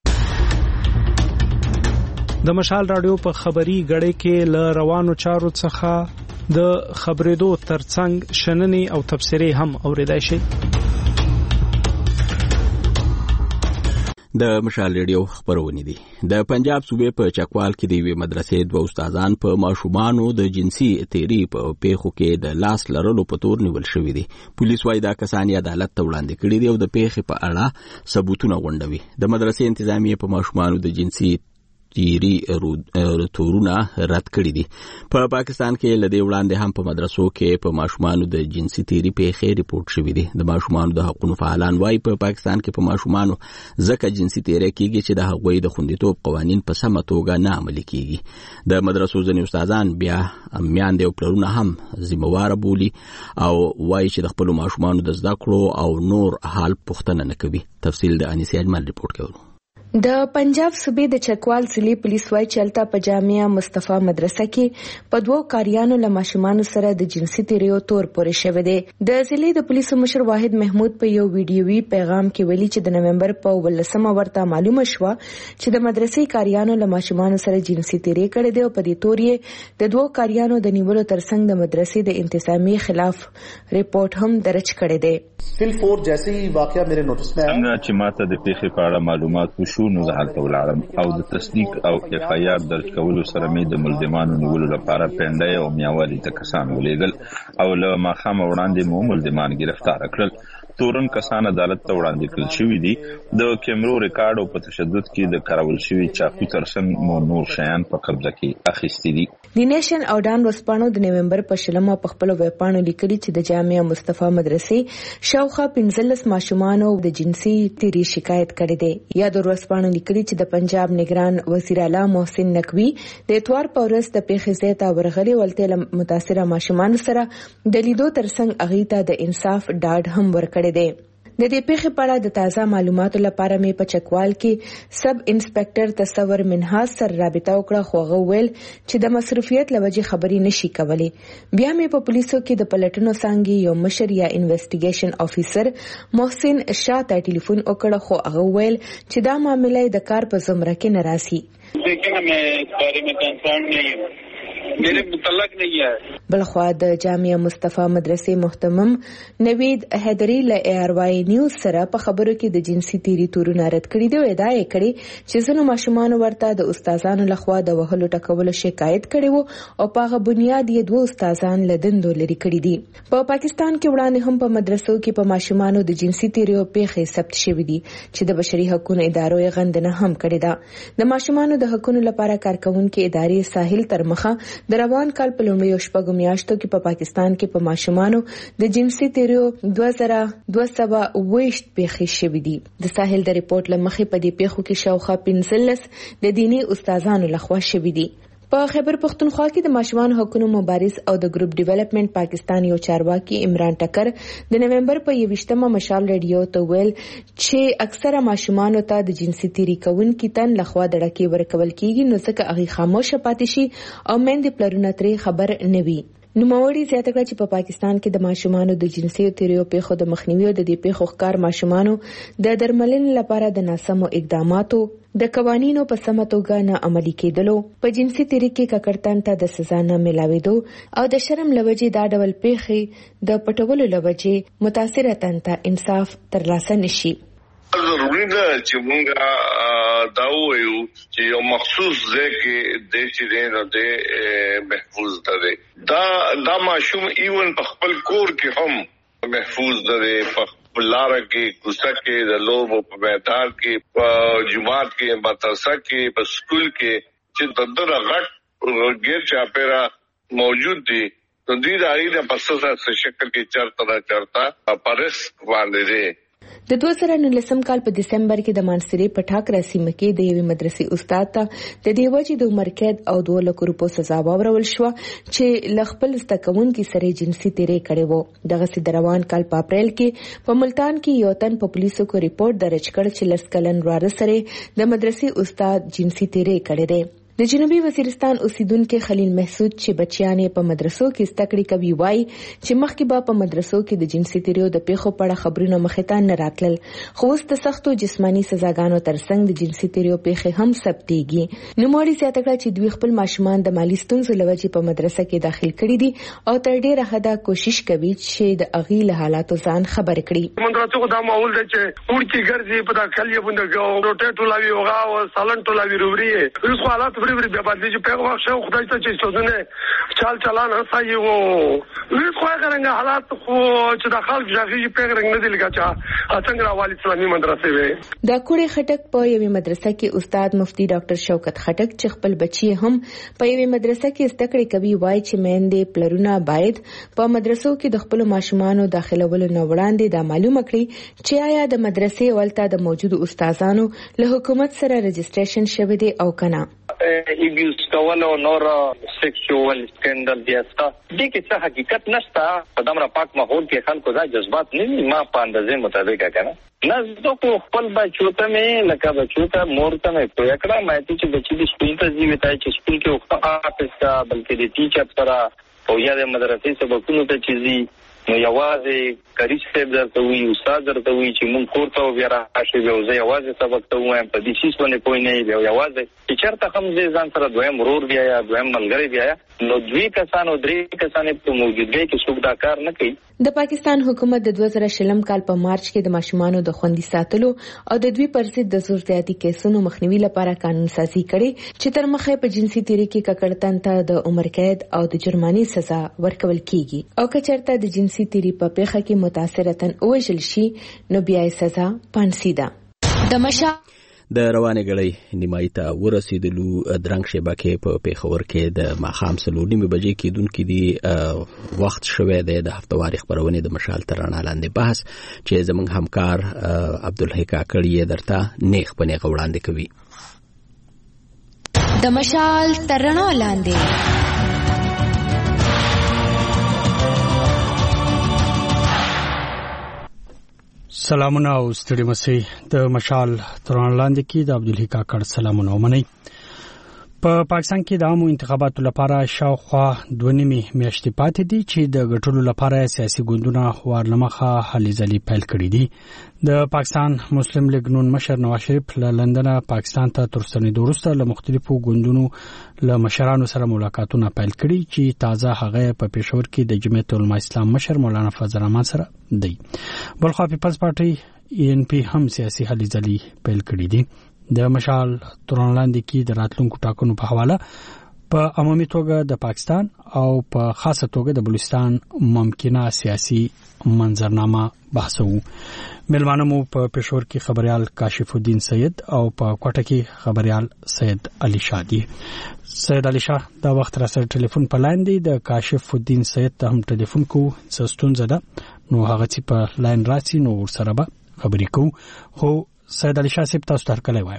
Speaker 19: د مشال رادیو په خبري غړې کې ل روانو چارو څخه د خبرېدو ترڅنګ شننې او تبصرې هم اوریدای شي.
Speaker 1: د مشال ریډیو خبرونه دي. د پنجاب صوبې په چکوال کې د وی مدرسې دوه استادان په ماشومانو د جنسي تیری په پیښو کې د لاس لرلو په تور نیول شوی دي. پولیس وايي دا کسان عدالت ته وړاندې کړي دي او د پیښې په اړه ثبوتونه غونډوي. د مدرسې انتظامیه په ماشومانو د جنسي تیری تورونه رد کړي دي. په پاکستان کې لدی وړاندې هم په مدرسو کې په ماشومانو د جنسي تیری پیښې ریپورت شوې دي. د ماشومانو د حقوقو فعالان وايي په پاکستان کې په ماشومانو ځکه جنسي تیری کیږي چې د هغوی د خوندیتوب قوانین په سمه توګه نه عملي کیږي. د مدرسو ځینې استادان بیا میاندې او پلرونه هم ذمہوار بولي او وايي چې د خپل ماشومانو د زده کړو او نور حال پوښتنه نه کوي. تفصیل د انیس اجمل ریپورت کوي.
Speaker 2: د پنجاب صوبې د چکوال ضلع پولیس وايي چې الته په جامعه مصطفی مدرسه کې په دوو کاریانو له ماشومانو سره د جنسي تیریو تور پورې شوی دی. د ضلع د پولیسو مشر واحد محمود په یو ویډیوي پیغام کې ویلي چې د نومبر په ولسمه ورته معلومه شوه چې د مدرسې کاریانو له ماشومانو سره جنسي تیری کړي دي او په دې تور یې د دوو کاریانو د نیولو ترڅنګ د مدرسې د انتظامی خلاف ریپورت هم درج کړی دی.
Speaker 20: سل فور جیسے واقعہ میرے نوٹس میں آیا چې ماته د پیښې په اړه معلومات وشو نو زه هلته ولاړم او د تصدیق او اف آی آر درج کولو سره مې د ملزمانو نیولو لپاره پنډای او میاوالي ته کسان ولېږل او له ماښامه وړاندې مو ملزمان گرفتار کړل. تورن کسان عدالت ته وړاندې کړل شوی دي. د کیمرو ریکارډ او په تشدد کې د کارول شوی چاقو ترڅنګ مو نور شیان په قبضه کې اخیستي دي.
Speaker 2: د نیشن او ډان وسپانو د نومبر په شلمه په خپل ویبپاڼو لیکلي چې د جامعه مصطفی مدرسې شاوخوا پنځلس ماشومانو د جنسي تیری شکایت کړې ده. یا د وسپانو لیکلي چې د پنجاب نگران وزیر اعلی محسن نقوی د اتوار په ورځ د پیښې ځای ته ورغلي ولته متاثره ماشومان سره د لیدو ترڅنګ هغه ته د انصاف ډاډ هم ورکړی دی. د دې پیښې په اړه د تازه معلوماتو لپاره مې په چکوال کې سب انسپکټر تصور منهاز سره رابطه وکړه، خو هغه ویل چې د مصروفیت لوجې خبرې نشي کولی. بیا مې په پولیسو کې د پلټنو څنګه یو مشر یا انویسټیګیشن افیسر محسن شاه ته ټلیفون وکړ، خو هغه ویل چې دا معاملې د کار په زمره کې نه راسي.
Speaker 21: لیکن میں اس بارے میں کنسرن نہیں ہوں، میرے متعلق نہیں ہے.
Speaker 2: بلخوا د جامعه مصطفی مدرسې محتمم نوید حیدری له ای آر واي نیوز سره په خبرو کې د جنسي تیری تورونه رد کړي دي او ادعا یې کړې چې ځینو ماشومان ورته د استادانو لخوا د وهلو ټکولو شکایت کړي وو او په هغه بنیاد یې دوه استادان له دندو لري کړي دي. په پاکستان کې وړاندې هم په مدرسو کې په ماشومانو د جنسي تیری او پیښې ثبت شوې دي چې د بشري حقوقو ادارو یې غندنه هم کړې ده. د ماشومانو د حقوقو لپاره کارکونکو ادارې ساحل ترمخه د روان کال په لومړیو شپږو میاشتو کې په پاکستان کې په ماشومانو د جنسي تیریو دوه زره دوه سوه اوویشت پیښې شوې دي. د ساحل د ریپورت له مخې په دې پیښو کې شاوخوا پنځلس د دیني استادانو لخوا شوې دي. په خیبر پختونخوا کې د ماشومان حقوقو مبارز او د ګروپ ډیولپمنٹ پاکستان یو چارواکي عمران ټکر د نومبر په یوویشتمه مشال ریډیو ته ویل چې اکثره ماشومان ته د جنسي تیری کوونکي تن لخوا دړکې ورکول کیږي، نو ځکه هغه خاموش پاتې شي او مېندې پلرونه ترې خبر نه وي. نوموړي زیاته کړه چې په پاکستان کې د ماشومانو د جنسي تیریو پیښو د مخنیوي او د دې پیښو ښکار ماشومانو د درملنې لپاره د ناسمو اقداماتو د قوانینو په سمه توګه نه عملي کېدلو، په جنسي تیری کې ککړتن ته د سزا نه ملاوېدو او د شرم لوجې دا ډول پیښې د پټولو لوجې متاثره تن ته انصاف ترلاسه نشي.
Speaker 22: ضروري ده چې موږ دا وایو چې یو مخصوص ځای کې د چې دینه د محفوظ ده. دا دا ماشوم ایون په خپل کور کې هم محفوظ ده، په لار کې کوڅه کې د لوبو په میدان کې په جماعت کې مدرسه کې په سکول کې چې د دغه غټ غیر چاپیرا موجود دي. نو دوی د اړینه په اساس شکل کې چرته نه چرته پرس باندې دي.
Speaker 2: د دوه زره نولسم کال په دسمبر کې د مانسری په ټاکره سیمه کې د یوې مدرسې استاد ته د دې وجې د عمر قید او دوه لکو روپو سزا واورول شو چې ل خپل زده کوونکي سره جنسي تیری کړی وو. دغه سي د روان کال په اپریل کې په ملتان کې یو تن په پولیسو کو ریپورت درج کړ چې لس کلن وراره سره د مدرسې استاد جنسي تیری کړی دی. د جنوبي وزیرستان اوسیدونکو خلیل محسود چې بچیانې په مدرسو کې ستکړې کوي وای چې مخکې به په مدرسو کې د جنسي تیریو د پیښو په اړه خبرونه مخې ته نه راتلل، خو اوس د سختو جسماني سزاګانو ترڅنګ د جنسي تیریو پیښې هم ثبتېږي. نوموړي زیاته کړه چې دوی خپل ماشومان د مالی ستونزو له وجې په مدرسه کې داخل کړي دي او تر ډیره حده کوشش کوي چې د اغي له حالاتو ځان خبر کړي.
Speaker 23: مدرسو دا معمول دی چې ورکی ګرځي په داخلي باندې روټیټ ولاوي اوغا او سالن ټولاوي روبري اوس حالات بری بری بیا باندې چې په وخت شو خدای ته چې څونه چال چلان هسایي وو ویس خو هغه حالات خو چې د خلک ځای په رنګ نه دي لګاچا څنګه راوالي اسلامي مدرسې وي.
Speaker 2: د کوړې خټک په یوې مدرسه کې استاد مفتی ډاکټر شوکت خټک چې خپل بچي هم په یوې مدرسه کې زده کوي وای چې میندې پلرونه باید په مدرسو کې د خپل ماشومانو داخلولو نه وړاندې دا معلومه کړي چې آیا د مدرسې ولته د موجودو استادانو له حکومت سره رجسټریشن شوی دی او کنه.
Speaker 21: ایبیوز کول او نور سیکشوال سکندل دیاستا دې کې څه حقیقت نشته. په دمر پاک ماحول کې خلکو ځای جذبات نه ما په اندازې مطابق کنه نزدو کو خپل بچو ته مې لکه بچو ته مور ته مې پوهه کړه مې چې بچی د سکول ته ځي وتاي چې سکول کې وخت آفس کا بلکې د ټیچر سره او یا د مدرسې سبقونو ته چیزي نو یوازې کریش صاحب درته وی استاد درته وی چې مونږ کور ته بیا راشي بیا زه یوازې سبق ته وایم په دې شیس باندې پوه نه بیا یوازې چې چرته هم ځان سره دویم ورور بیا یا دویم ملګری بیا نو دوی کسانو درې کسانې په موجودګۍ کې څوک دا کار نه کوي.
Speaker 2: د پاکستان حکومت د دوه زره شلم کال په مارچ کې د ماشومانو د خوندي ساتلو او د دوی پر ضد د زور زیاتي کیسونو مخنیوي لپاره قانون سازي کړي چې تر مخه په جنسي تیری کې ککړتن ته د عمر قید او د جرمانې سزا ورکول کیږي او که چېرته د جنسي تیری په پیښه کې متاثرتن وژل شي نو بیا یې سزا پانسي ده. د مشا
Speaker 1: د روانې غړې نیمایي ته ورسېدلو درنګ شبکې په پیښور کې د ماښام څلور نیمې بجې کېدونکې دي وخت شوی دی د هفتواري خپرونې د مشال تر رڼا لاندې بحث چې زموږ همکار عبدالحی کاکړ یې درته نیغ په نیغه وړاندې کوي.
Speaker 2: د مشال تر رڼا لاندې
Speaker 5: سلامونه او ستړي مسئ د مشال تران لاندې کې د عبدالحی کاکړ سلامونه ومنئ. په پاکستان کې د عامو انتخاباتو لپاره شاوخوا دوه نیمې میاشتې پاتې دي چې د ګټلو لپاره سیاسي ګوندونه وارلمخه هلې ځلې پیل کړي دي. د پاکستان مسلم لیگ نون مشر نواز شریف له لندن پاکستان ته تر ستنېدو وروسته له مختلفو ګوندونو له مشرانو سره ملاقاتونه پیل کړي چې تازه هغه په پېښور کې د جمعیت العلماء اسلام مشر مولانا فضل الرحمن سره دی. بلخوا پیپلز پارټي ای ان پی هم سیاسي هلې ځلې پیل کړي دي. د مشال تران لاندې کې د راتلونکو ټاکنو په حواله په عمومي توګه د پاکستان او په خاصه توګه د بلوچستان ممکنه سیاسي منظرنامه بحثو. ملمانه مو په پېښور کې خبريال کاشف الدین سید او په کوټه کې خبريال سید علي شاه دي. سید علي شاه دا وخت را سره ټلیفون په لاین دی. د کاشف الدین سید ته هم ټلیفون کو څه ستونزه ده نو هغه چې په لاین راسي نو ورسره به خبرې کوو. خو سید علي شاه صاحب تاسو ته کله وایم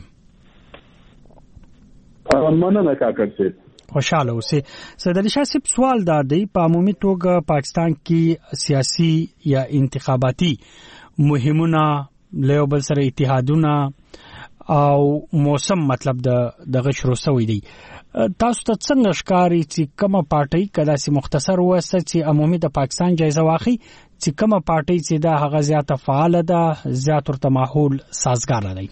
Speaker 6: مننه کاکړ صاحب
Speaker 5: خوشاله اوسئ. سید علي شاه صاحب سوال دا دی په عمومي توګه پاکستان کې سیاسي یا انتخاباتي مهمونه له بل سره اتحادونه او موسم مطلب د دغه شروع شوی دی. تاسو ته څنګه ښکاري چې کومه پارټي کله سي مختصر وسه چې عمومي د پاکستان جایزه واخی چې کومه پارټي چې دا هغه زیاته فعال ده زیات ورته ماحول سازگار دی؟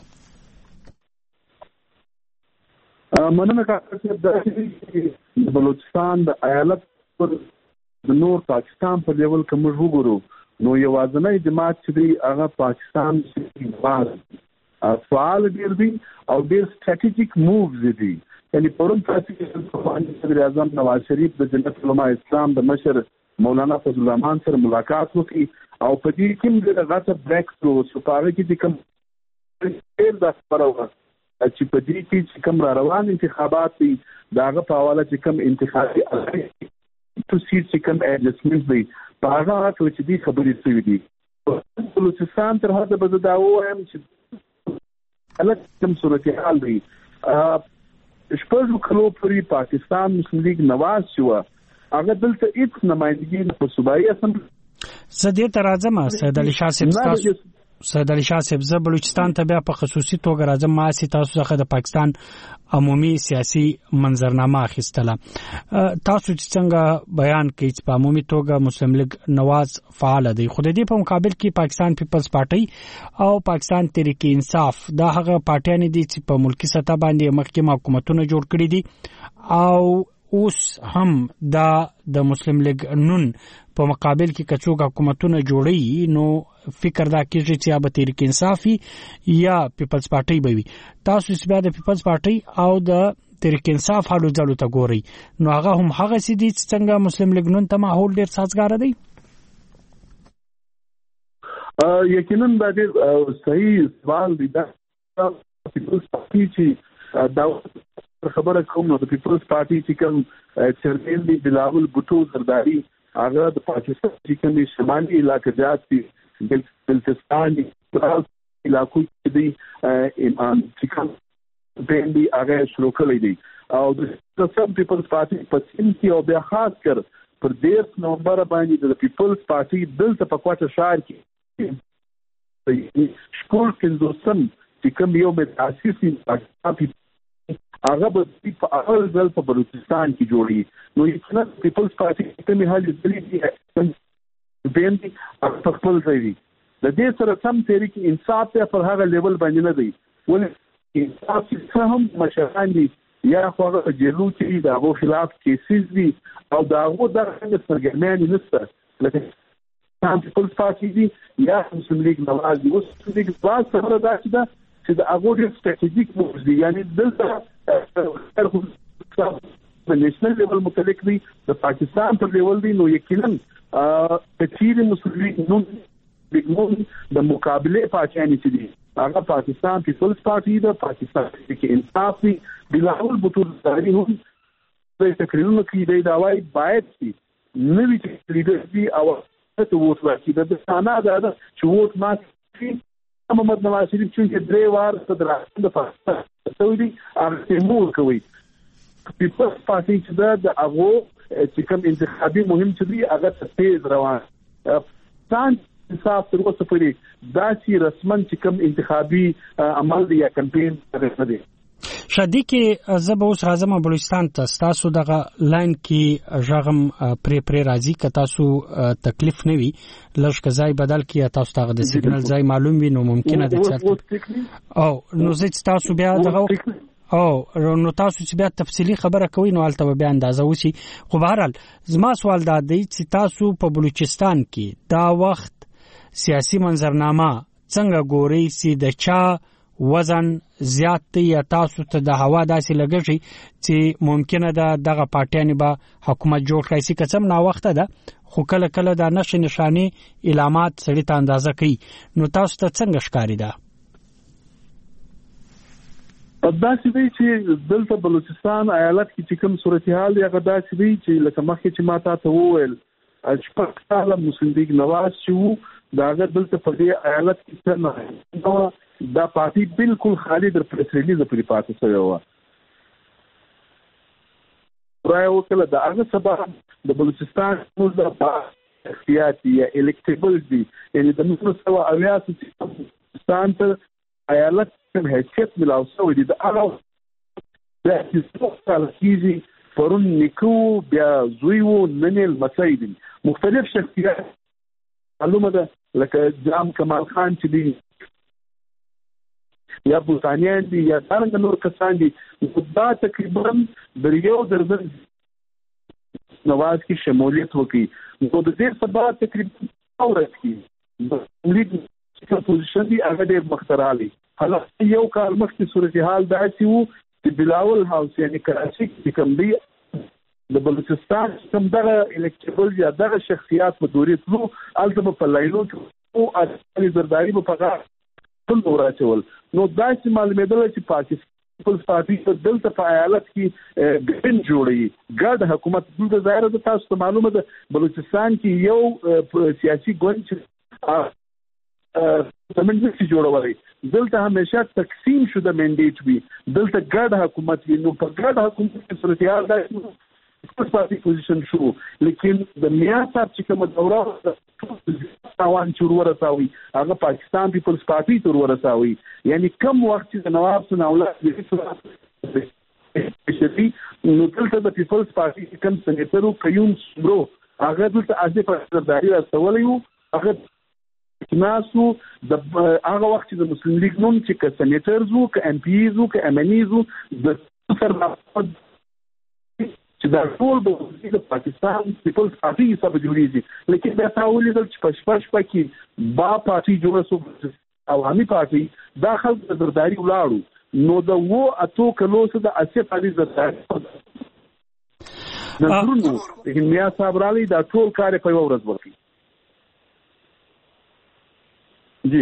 Speaker 6: مننه کاکړ د بلوچستان د ایالت پر د نور پاکستان په لیول کې موږ وګورو نو یوازنی جماعت چې دی هغه پاکستان کې فعال ډیر دی او ډیر سټریټیجیک مووز دي. یعنی پرون تاسو کې صدر اعظم نواز شریف د جمعیت العلماء اسلام د مشر مولانا فضل الرحمن سره ملاقات وکړي او په دې کې د غاټه بریک ثرو سپاره کې کوم ډیر د خبرو چې په دې کې چې کوم روان انتخابات دي داغه په حواله چې کوم انتخابي تو سیټ چې کوم اډجسټمنټ دي په هغه اړه چې دې خبرې شوې دي. بلوچستان تر هغه به دا وایم چې الګ کوم صورتحال دی شپږ کلو پورې پاکستان مسلم لیگ نواز شو هغه دلته هیڅ نمائندګي په صوبایي اسمبلی
Speaker 5: زه ته راځم. سید علي شاه صاحب سید علي شاه صاحب زه بلوچستان ته بیا په خصوصي توګه راځم. ما سي تاسو څخه د پاکستان عمومي سیاسي منظرنامه اخیستله. تاسو چې څنګه بیان کوي چې په عمومي توګه مسلم لیگ نواز فعال دی خو د دې په مقابل کې پاکستان پیپلز پارټي او پاکستان تحریک انصاف دا هغه پارټیان دي چې په ملکی سطح باندې مخکې حکومتونه جوړ کړي دي او اوس هم دا د مسلم لیگ نون په مقابل کې کڅوګ حکومتونه جوړي نو فکر دا کېږي چې یا به تحریک انصافي یا پیپلز پارټي به وي. تاسو چې بیا د پیپلز پارټي او د تحریک انصاف حالو ځلو ته ګوري نو هغه هم هغه سي دي چې څنګه مسلم لیگ نون ته ماحول ډیر سازگار دی.
Speaker 6: یقینا دا ډیر صحیح سوال دی. دا پیپلز پارټي چې دا خبره کوم نو د پیپلز پارټي چې کوم چیرمن دی بلاول بوټو زرداری هغه د پاکستان چې کوم شمالي علاقې جات دي بلتستان علاقو کې دی ایمان چې کوم بندي هغه شروع کړی دی او د سم پیپلز پارټي په سیم کې او بیا خاص کر پر دیرش نومبر باندې د پیپلز پارټي دلته په کوټه شهر کې شکول کندوسم چې کوم یو متاسسي پاکستان هغه به په اول ځل په بلوچستان کې جوړي نو یقینا پیپلز پارټي ته مې حال دلی دي بندي په خپل ځای دي د دې سره سم تحریک انصاف ته پر هغه لیول باندې نه دی ولې انصاف څخه هم مشران دي یا هغه جلو چې دغه خلاف کیسز دي او دغه د سرګرمیان نشته لکه پاکستان پیپلز پارټي دي یا مسلم لیگ نواز دي. اوس مسلم لیگ نواز خبره دا چې دا چې د هغو ډېر سټریټیجیک مووز دي، یعنې دلته په نیشنل لیول متعلق دي، د پاکستان پر لیول دي. نو یقینا که چیرې مسلم لیگ نوم د مقابله پاچاني چې دي هغه پاکستان پیپلز پارټي ده، پاکستان کې انصاف دي. بلاول بطور داري هم د تقریرونو کې دی دا وایي باید چې نوي لیډر دي او ته ووټ ورکړي. د ثنا دا ده چې ووټ ما محمد نواز شریف چې درې وار صدر اعظم د پاکستان سعودي هغه مور کوي. پیپلز پارټي چې دا د هغو چې کوم انتخابي مهم چې دی هغه تیز روان ځان انصاف تر اوسه پورې داسې رسمن چې کوم انتخابي عمل دی یا کمپین نه دی.
Speaker 5: شادي کې زه به اوس راځم بلوچستان ته. تاسو دغه لاین کې ژغم پرې پرې راځي که تاسو تکلیف نه وي لږ که ځای بدل کړي تاسو ته د سیګنل ځای معلوم وي نو ممکنه ده چې او نو زه تاسو بیا دغه او نو تاسو چې بیا تفصیلی خبره کوي نو البته بیا اندازه وسی. خو بهرحال زما سوال دا دی چې تاسو په بلوچستان کې دا وخت سیاسي منظرنامه څنګه ګوري چې د چا وزن زیات دی یا تاسو ته د هوا داسې لګږي چې ممکنه ده دغه پارټیانې به حکومت جوړ کړي چې کڅم نا وخت ده خو کله کله دا نښې نشانې علامات سړي ته اندازه کوي نو تاسو ته څنګه ښکاري ده؟
Speaker 6: داسې دی چې دلته بلوچستان ایالت کې چې کوم صورتحال دی هغه داسې دی چې لکه مخکې چې ما تاسو وویل شپږ کاله مسلم لیگ نواز چې وو دا هغه دلته په دې ایالت کې څه نه دا پارټي بالکل خالی در پریس ریلیز پرې پاتې شوی و. راي وکړه دا هغه سبا د بلوچستان موږ د اختیاري یا الیکټیبل دي یعنی د نو سوا اویا چې بلوچستان ته ایالت کوم حیثیت ملاو شوی دی دا هغه د هیڅ کیږي پرون نیکو بیا زوی وو ننل مسایدین مختلف شخصیات معلومه ده لکه جام کمال خان چې دی یا بوتانیان دي یا څنګه نور کسان دي دا تقریبا د یو درځل نواز کی شمولیت وکي نو د دې سبا تقریبا اورت کی د لیگ چې پوزیشن دی هغه ډېر مخترالي. حالا یو کال مخکې صورتحال داسې وو چې بلاول هاوس یعنی کراچي کې کوم دی د بلوچستان کوم دغه الیکټیبل یا دغه شخصیات په دورې تلو الته په لایلو کې او اصلي زرداری په پغا ټول وراچول. نو داسې معلومېدل چې پاکستان پیپلز پارټي په دلته په ایالت کې ګډ جوړي ګډ حکومت دلته ظاهر ده. تاسو ته معلومه ده بلوچستان کې یو سیاسي ګوند چې زمونږ چې جوړولای دلته همیشه تقسیم شوه منډیټ وي دلته ګډ حکومت وي. نو په ګډ حکومت کې صورتحال دا پیپلز پارټي پوزیشن شو لیکن د میا صاحب چې کوم دوره تاوان چې ورساوي هغه پاکستان پیپلز پارټي تر ورساوي یعنی کم وخت چې نواب سن اولاد دې نو دلته د پیپلز پارټي کوم سنټرو قیوم برو هغه دلته اځه په سرداري راستولیو هغه ناسو د هغه وخت چې د مسلم لیگ نوم چې ک سنټرز وو ک ام پی زو ک ام ان زو د سر چې دا ټول د پاکستان پیپلز پارټي سره جوړیږي لیکن دا تاولې د پښپښ پکې با پارټي جوړه سو عوامي پارټي داخل د زرداری ولاړو نو د وو اتو کلو سره د اسف علي زرداری نظرونو لیکن میا صاحب رالی دا ټول کار په یو ورځ وکړي. جی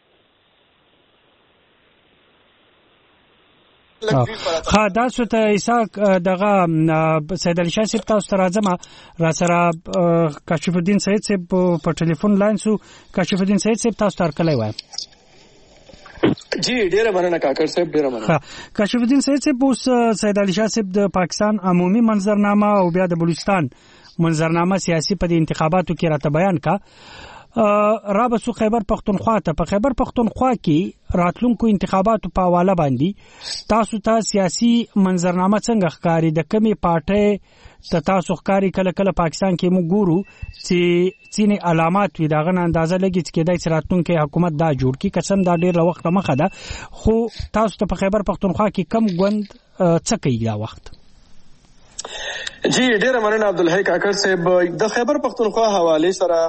Speaker 5: خا دا څه ایساق دغه سید علي شاه صاحب تاسو ته راځم را سره کاشف الدین سید صاحب په ټلیفون لاین سو. کاشف الدین سید صاحب تاسو تر کله وای؟
Speaker 3: جی ډیره مننه کاکړ صاحب ډیره مننه.
Speaker 5: کاشف الدین سید صاحب اوس سید علي شاه صاحب د پاکستان عمومي منظرنامه او بیا د بلوچستان منظرنامه سیاسي په انتخاباتو کې راته بیان کا رابسو خیبر پختونخوا ته. په خیبر پختونخوا کې راتلونکو انتخاباتو په حواله باندې تاسو ته سیاسي منظرنامه څنګه ښکاری د کمی پارټي ته تاسو ښکاری کله کله پاکستان کې موږ ګورو چې ځینې علامات وي داغه اندازه لګي چې کېدای چې راتلونکو حکومت دا جوړ کی قسم دا ډیر وخت مخه ده خو تاسو ته په خیبر پختونخوا کې کم غوند څه کوي دا وخت؟
Speaker 3: جی ډیره مننه عبدالحی کاکړ صاحب. د خیبر پختونخوا حواله سره خو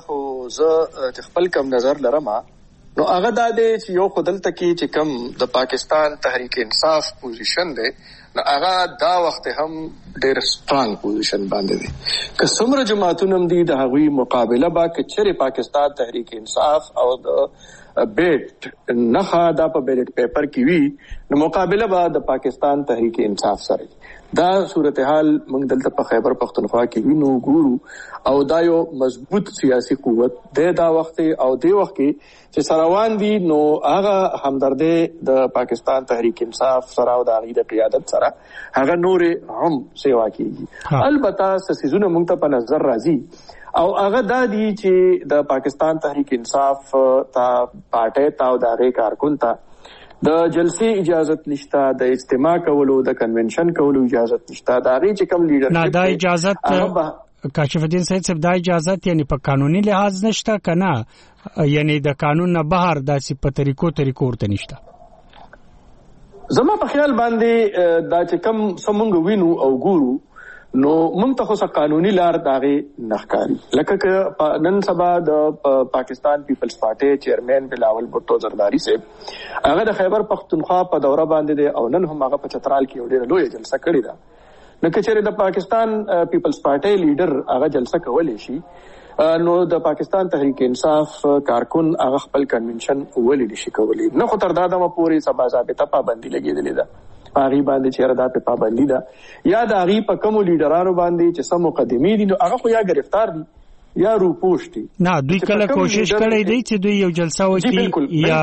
Speaker 3: زه خپل کم نظر لرم نو هغه دا دی چې یو خدلته کې چې کم د پاکستان تحریک انصاف پوزیشن دی نو هغه دا وخت هم ډېر سترانګ پوزیشن باندې دی که څومره جماعتونه هم دي د هغوی مقابله به که چېرې پاکستان تحریک انصاف او د بیټ نخا دا په بیلټ پیپر کې وي نو مقابله به د پاکستان تحریک انصاف سره دا صورتحال موږ دلته په خیبر پختونخوا کې وینو ګورو او دا یو مضبوط سیاسي قوت دی دا وخت او دی وخت کې چې سروان دي نو هغه همدردي د پاکستان تحریک انصاف سره او د هغې د قیادت سره هغه نورې هم سیوا کیږي البته سیزونه موږ ته په نظر راځي او هغه دا دي چې د پاکستان تحریک انصاف ته پارټۍ ته او د هغې کارکون ته د جلسې اجازت نشته د اجتماع کولو د کنونشن کولو اجازت نشته دا غي چې کوم لیډر
Speaker 5: نه دا اجازت کاشف الدین سید صاحب دا اجازت یعنی په قانوني لحاظ نشته کنه یعنی د قانون نه بهر داسې په طریقو طریقو ورته نشته
Speaker 3: زما په خیال باندې دا چې کوم سمونګ وینو او ګورو نو موږ ته خو څه قانوني لار داغه نخکاری لکه نن سبا د پاکستان پیپلز پارټي چیرمن بلاول بوټو زرداری صاحب هغه د خیبر پختونخوا په دوره باندې دی او نن هم هغه په چترال کې ډېره لویه جلسه کړې ده نو که چېرې د پاکستان پیپلز پارټي لیډر هغه جلسه کولی شي نو د پاکستان تحریک انصاف کارکون هغه خپل کنونشن ولې نشي کولی نه خو تر دا دمه پورې سبا ضابطه پابندي لګېدلې ده هغې باندې چې یاره دا پې پابندي ده یا د هغې په کومو لیډرانو باندې چې څه مقدمې دي نو هغه خو یا گرفتار دي یا روپوش دي
Speaker 5: نه دوی کله کوشش کړی دی چې دوی یو جلسه وکړي یا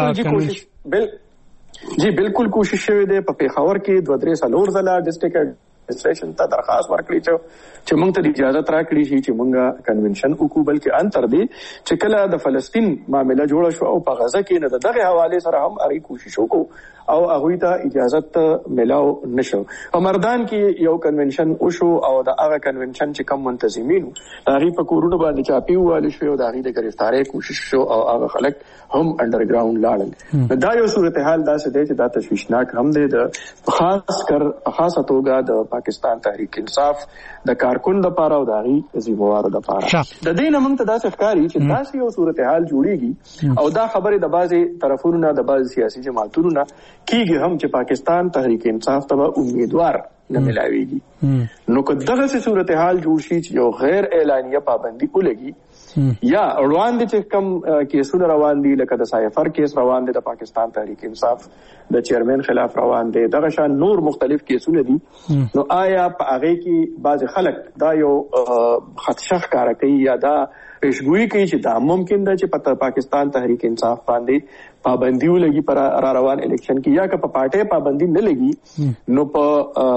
Speaker 3: جی بالکل کوشش شوی دی په پېښور کې دوه درې څلور ځله ډسټرکټ ایډمنسټریشن ته درخواست ورکړی چې موږ ته اجازه راکړي شي چې موږ کنونشن وکړو بلکې ان تر دې چې کله د فلسطین معامله جوړه شو او په غزه کې نه د دغه حوالې سره هم هغې کوشش وکړو او هغوی ته اجازت ملاو نشو په مردان کې یو کنونشن وشو او د هغه کنونشن چې کم منتظمین هغې په کورونو باندې چاپی ووالی شوې او د هغې د ګرفتارۍ کوشش شو او هغه خلک هم انډرګراونډ لاړل دا یو صورتحال داسې دی چې دا تشویشناک هم دی د خاص کر په خاصه توګه د پاکستان تحریک انصاف د کارکون دپاره او د هغې ذمهوارو دپاره د دې نه موږ ته داسې ښکاري چې داسې یو صورتحال جوړېږي او دا خبرې د بعضې طرفونو نه د بعضې سیاسي جماعتونو نه کیږي هم چې پاکستان تحریک انصاف ته امیدوار نه ملاویږي نو که دغسې صورتحال جوړ شي چې یو غیر اعلانیه پابندي ولګي یا روان دي چې کم کیسونه روان دي لکه د سایفر کیس روان دي د پاکستان تحریک انصاف د چیرمن خلاف روان دي دغه شان نور مختلف کیسونه دي نو آیا په هغې کې بعضې خلک دا یو خدشه ښکاره کوي یا دا پیشګویي کوي چې دا ممکن ده چې په پاکستان تحریک انصاف باندې پابندي ولګي پر را روان الیکشن کې یا که په پارټۍ پابندي نه لګي نو په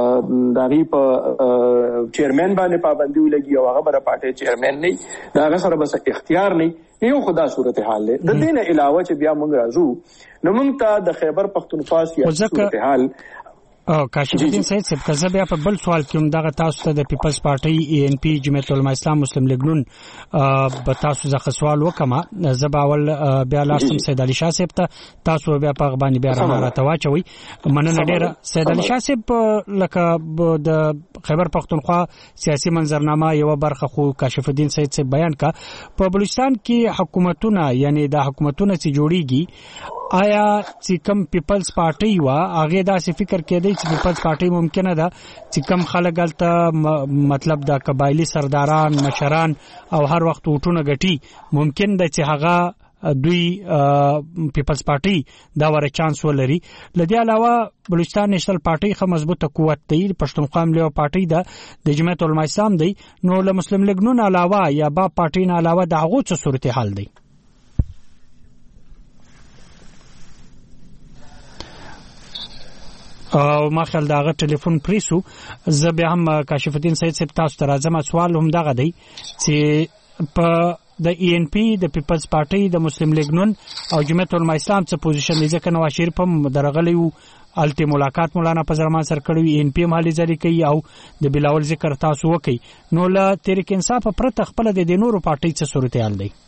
Speaker 3: د هغې په چیرمن باندې پابندي ولګي او هغه به د پارټۍ چیرمن نه وي د هغه سره بس اختیار نه یو خو دا صورتحال دی د دې نه علاوه چې بیا موږ راځو نو موږ ته د خیبر پختونخوا سیاسي صورتحال
Speaker 5: او کاشف الدین سید صاحب که زه بیا په بل سوال کې هم دغه تاسو ته د پیپلز پارټۍ ای ان پی جمعیت العلماء اسلام مسلم لیګ نون به تاسو څخه سوال وکړم زه به اول بیا لاستم سید علي شاه صاحب ته تاسو بیا په هغه باندې بیا رڼا راته واچوئ مننه ډېره سید علي شاه صاحب لکه د خیبر پختونخوا سیاسي منظرنامه یوه برخه خو کاشف الدین سید صاحب بیان کړه په بلوچستان کې حکومتونه یعنی د حکومتونه چې جوړیږي آیا چې کم پیپلز پارټۍ وه هغې داسې فکر کېدی چې پیپلز پارټۍ ممکنه ده چې کم خلک هلته مطلب د قبایلي سرداران مشران او هر وخت ووټونه ګټي ممکن ده چې هغه دوی پیپلز پارټۍ دا وره چانس ولري له دې علاوه بلوچستان نیشنل پارټۍ ښه مضبوطه قوت دی پښتونخوا هم یوه پارټۍ ده د جمعیت العلماء اسلام دی نو له مسلم لیګ نون علاوه یا با پارټۍ نه علاوه د هغو څه صورتحال دی او ما خیال دا هغه ټلیفون پریسو زه بیا هم کاشف الدین سید صاحب تاسو ته راځم سوال هم دغه دی چې په د ای ان پی د پیپلز پارټۍ د مسلم لیګ نون او جمعیت العلماء اسلام څه پوزیشن دی ځکه نواز شریف هم درغلی و الته ملاقات مولانا فضلرحمان سره کړی ای ان پی هم هلې ځلې کوي او د بلاول ذکر تاسو وکړئ نو له تحریک انصاف پرته خپله د دې نورو پارټۍ څه صورتحال دی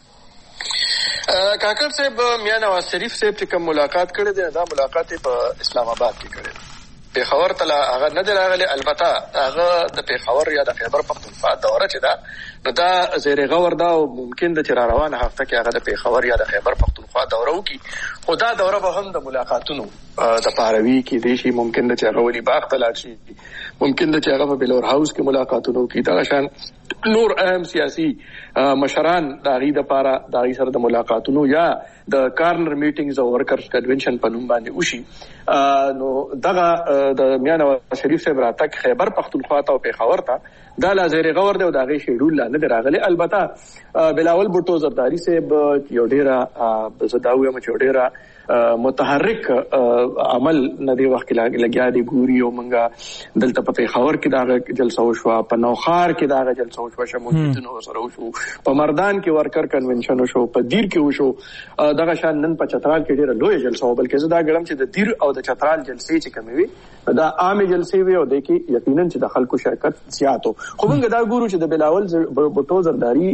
Speaker 3: کاکړ صاحب میاں نواز شریف صاحب چې کوم ملاقات کړی دی دا ملاقات په اسلام آباد کې کړی پیښور ته هغه نه دی راغلی. البته هغه د پیښور یا د خیبر پختونخوا دوره چې ده نو دا زیر غور ده او ممکن ده چې را روانه هفته کې هغه د پیښور یا د خیبر پختونخوا دوره وکړي. خو دا دوره به هم د ملاقاتونو د پاروي کې دی شي. ممکن ده چې هغه ولی باغ ته لاړ شي، ممکن ده چې هغه په بلور هاوس کې ملاقاتونو وکړي. دغه شان نور اهم سیاسي مشران د هغې دپاره د هغې سره د ملاقاتونو یا د کارنر میټینګز او ورکرز کنونشن په نوم باندې وشي. نو دغه د میاں نواز شریف صاحب راتګ خیبر پختونخوا ته او پیښور ته دا لا زیر غور دی او د هغې شیډول لا نه دی راغلی. البته بلاول بوټو زرداري صاحب یو ډېره زه دا ووایم چې یو ډېره متحرک عمل نه دی وخت کې لګیا دی ګوري. او موږ دلته په پیښور کې دغه جلسه وشوه، په نوخار کې دغه جلسه وشوه، شمولیتونه ورسره وشو، په مردان کې ورکر کنونشن وشو، په دیر کې وشو. دغه شان نن په چترال کې ډېره لویه جلسه وه. بلکې زه دا ګڼم چې د دیر او د چترال جلسې چې کومې وي دا عامې جلسې وي او دې کې یقینا چې د خلکو شرکت زیات و. خو موږ دا ګورو چې د بلاول بوټو زرداري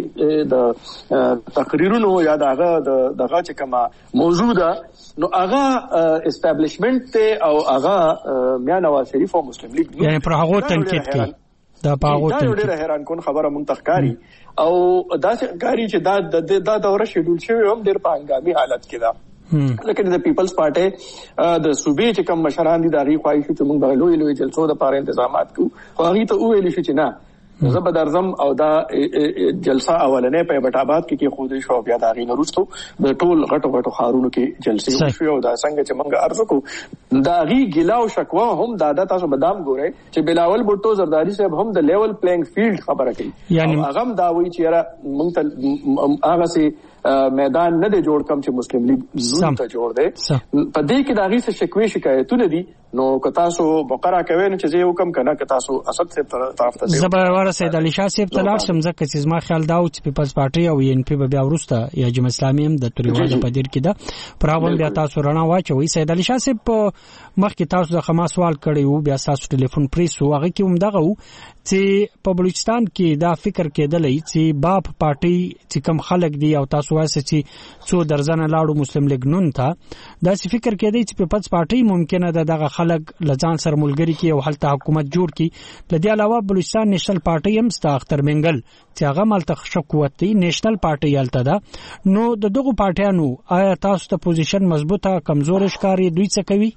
Speaker 3: د تقریرونو یا دغه دغه چې کومه موضوع ده نو هغه اسټابلیشمنت ته او هغه میاں نواز شریف او مسلم لیگ
Speaker 5: یعنی پر هغه تنقید کوي. دا په هغه تنقید
Speaker 3: ډېره حیران کون خبره مونږ تخکاری او داسې ښکاري چې دا دا دوره شیډول شوی هم ډېر په هنګامي حالت کې ده. لکه د پیپلز پارټي د صوبې چې کوم مشران دي د هغې خواهش چې موږ به لوی لوی جلسو دپاره انتظامات کوو. خو هغې ته وویلي شو چې نه زه به درځم او دا جلسه اولنۍ په ایبټ آباد کې کېښودل شو او بیا د هغې نه وروستو د ټول غټو غټو ښارونو کې جلسې وشوې. او دا څنګه چې موږ عرض وکړو د هغې ګیله او شکوه هم دا ده تاسو به دا هم ګورئ چې بلاول بوټو زرداري صاحب هم د لیول پلینګ فیلډ خبره کوي او هغه هم دا وایي چې یاره موږ ته هغسې میدان نه دی جوړ کم چې مسلم لیگ زون ته جوړ دی. په دې کې د هغې څه شکوې شکایتونه دي نو که تاسو مقرره کوئ نو چې زه یې وکړم که نه که تاسو اسد صاحب طرف ته
Speaker 5: زه به ورسېد علي شاه صاحب ته لاړ شم ځکه چې زما خیال دا و چې پیپلز پارټي او این پي به بیا وروسته یا جمع اسلامي هم د تورېواله په دیر کې ده پر هغه بیا تاسو رڼا واچوئ. سید علي شاه صاحب مخکې تاسو د خما سوال کړی و بیا ستاسو ټلیفون پریس و هغې کې هم دغه و چې په بلوچستان کې دا فکر کېدلی چې باپ پارټي چې کم خلک دي او تاسو وایسته چې څو درځنه لاړو مسلم لیگ نون ته داسې فکر کېدی چې پیپلز پارټي ممکنه ده دغه خلک له ځان سره ملګري کړي او هلته حکومت جوړ کړي. له دې علاوه بلوچستان نیشنل پارټي هم سته اختر منګل چې هغه هم هلته ښه قوت دی نیشنل پارټي هلته ده. نو د دغو پارټیانو آیا تاسو ته پوزیشن مضبوطه کمزورې ښکاري؟ دوی څه کوي؟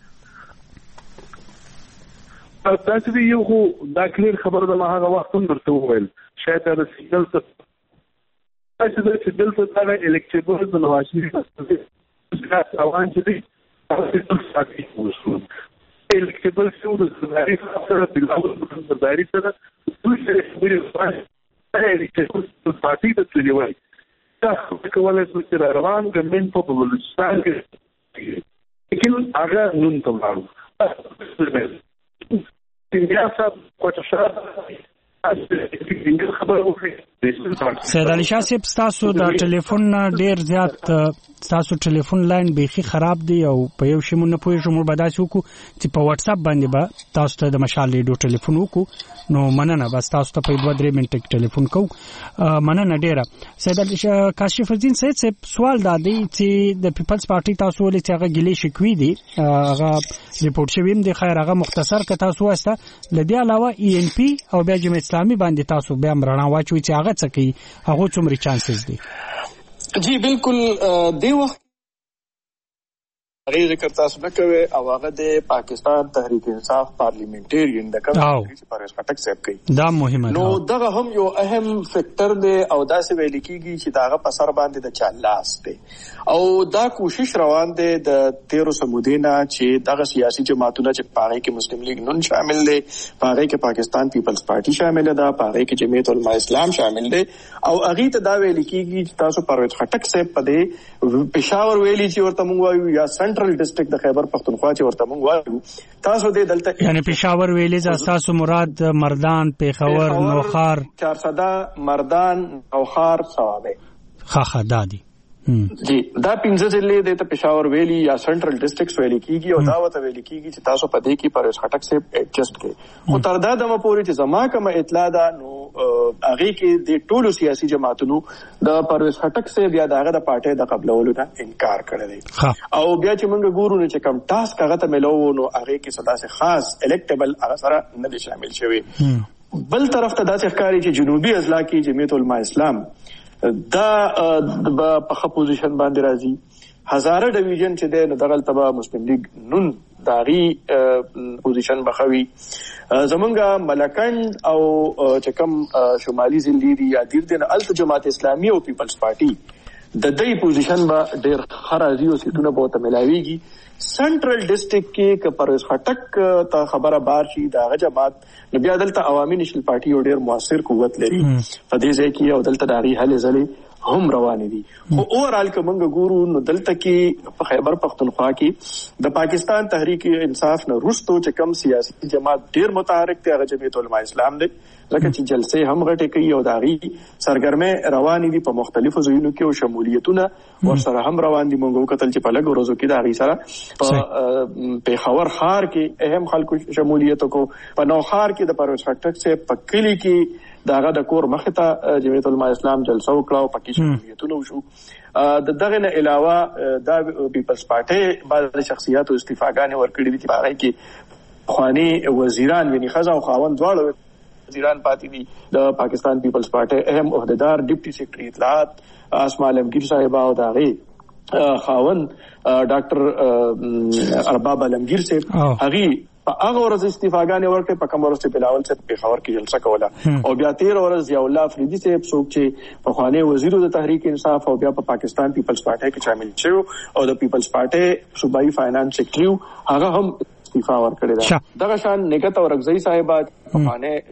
Speaker 6: داسې دی یو خو دا کلیر خبره ده ما هغه وخت هم درته وویل شاید دا د سیګنل څه داسې ده چې دلته دغه الکټیبل د نواز شریف روان چې دی هغه ساتي وشو الکټیبل څه د زرداري سره بلاول د زرداري سره دوی سره خبرې وکړي الکټیبل پارټي ته تللی وای دا کولای شو چې روان ګمن په بلوچستان کې لیکن هغه نون ته ولاړو
Speaker 5: سید علي شاه صاحب ستاسو د ټلیفون ډیر زیات ستاسو ټلیفون لاین بیخي خراب دی او په یو شی مونږ نه پوهېږو موږ به داسې وکړو چې په واتس اپ باندې به تاسو ته د مشال ریډیو ټلیفون وکړو. نو مننه بس تاسو ته په دوه درې منټه کې ټلیفون کوو. مننه ډیره. سید علي کاشف الدین سید صاحب سوال دا دی چې د پیپلز پارټي تاسو ولې چې هغه ګیلې شکوي دي هغه ریپورټ شوی هم دی خیر هغه مختصر که تاسو واسطه له دې علاوه ای ان پی او بیا جمع اسلامي باندې تاسو بیا رڼا واچوي چې هغه څه کوي هغه څومره چانسز دي؟
Speaker 3: جی بالکل دی وخت هغې ذکر تاسو نه کوئ او هغه د پاکستان تحریک انصاف پارلیمنټیرین د کوم چې پرویز خټک صاحب کوي
Speaker 5: دا مهمه
Speaker 3: نو دغه هم یو اهم فیکټر دی او داسې ویل کېږي چې د هغه په سر باندې د چا لاس دی او دا کوشش روان دی د تیرو سمودې نه چې دغه سیاسي جماعتونه چې په هغې کې مسلم لیگ نون شامل دی په هغې کې پاکستان پیپلز پارټي شامل ده په هغې کې جمعیت علماء اسلام شامل دی او هغې ته دا ویل کېږي چې تاسو پرویز خټک صاحب په دې پېښور ویلي چې ورته موږ وایو یا سنټرل ډسټرکټ د خیبر پختونخوا چې ورته موږ وایو تاسو دې دلته
Speaker 5: یعنی پېښور ویلې تاسو مراد مردان پېښور نوخار
Speaker 3: چارسده مردان نوخار صوابه
Speaker 5: خاخه دادي
Speaker 3: جی دا پنځه ضلع د ته پېښور ویلي یا سنټرل ډسټرکټس ویل کېږي او دا ورته ویل کېږي چې تاسو په دې کې پرویز خټک صاحب ایڈجسټ کړئ. خو تر دا دمه پورې چې زما کومه اطلاع ده نو هغه کې د ټولو سیاسي جماعتونو د پرویز خټک سے بیا دغه د پارټي د قبلولو نه انکار کړی دی او بیا چې موږ ګورو نه چې کم ټاسک هغه ته ملو نو هغه کې صدا سے خاص الیکټیبل هغه سره نه شامل شوی. بل طرف ته داسې ښکاري چې جنوبي اضلاع کې جمعیت علماء اسلام دا په ښه پوزیشن باندې راځي. هزاره ډیویژن چې دی نو دغه تبع مسلم لیگ نون داغي پوزیشن بخوي. زمونږه ملکند او چې کوم شمالي ځلې دي یا دیر دین الته جماعت اسلامي او پیپلز پارټي د دې پوزیشن با ډېر خرازي او سیټونه به ته ملاويږي. سنټرل ډیسټریکټ کې ک پرویز خټک ته خبره بار شي دغه جماعت نو بیا دلته عوامي نشل پارټي او ډېر موثر قوت لري په دې ځای کې او دلته داغي حل ځلې هم روانې دي. خو اورال که موږ ګورو نو دلته کې په خیبر پختونخوا کې د پاکستان تحریک انصاف نه وروسته چې کم سیاسي جماعت ډېر متحرک دی هغه جمعیت علماء اسلام دی ځکه چې جلسې هم غټې کوي او داغي سرګرمۍ روانې دي په مختلفو ځایونو کې او شمولیتونه ورسره هم روان دي. موږ وکتل چې په لږ ورځو کې داغي سره په پیښور ښار کې اهم خلکو شمولیت کو په نو ښار کې د پرویز خټک سے په کلی کې داغه د کور مخه ته جمعیت علماء اسلام جلسه وکړه او پکې شمولیتونه وشو. د دغه نه علاوه د پیپلز پارټي بعض شخصیات او استعفاګانې ورکړې دي چې هغه کې خواني وزیران یعنی خزا او خاوند دواړه وزیران پاتې دي. د پاکستان پیپلز پارټي اهم عہدیدار ډیپټي سیکرټری اطلاعات اسماء علمگیر صاحب او داغه خاوند ډاکټر ارباب علمگیر صاحب هغه په هغه ورځ استعفاګانې ورکړې په کوم ورځ چې بلاول صاحب پیښور کې جلسه کوله او بیا تیر ورځ ضیاء الله افریدي صاحب څوک چې په خواني وزیر د تحریک انصاف او بیا په پاکستان پیپلز پارټي کې شامل شو او د پیپلز پارټي صوبایي فاینانس سیکرټری هغه هم استعفا ورکړی دا. دغه شان نګت او رغزی صاحب په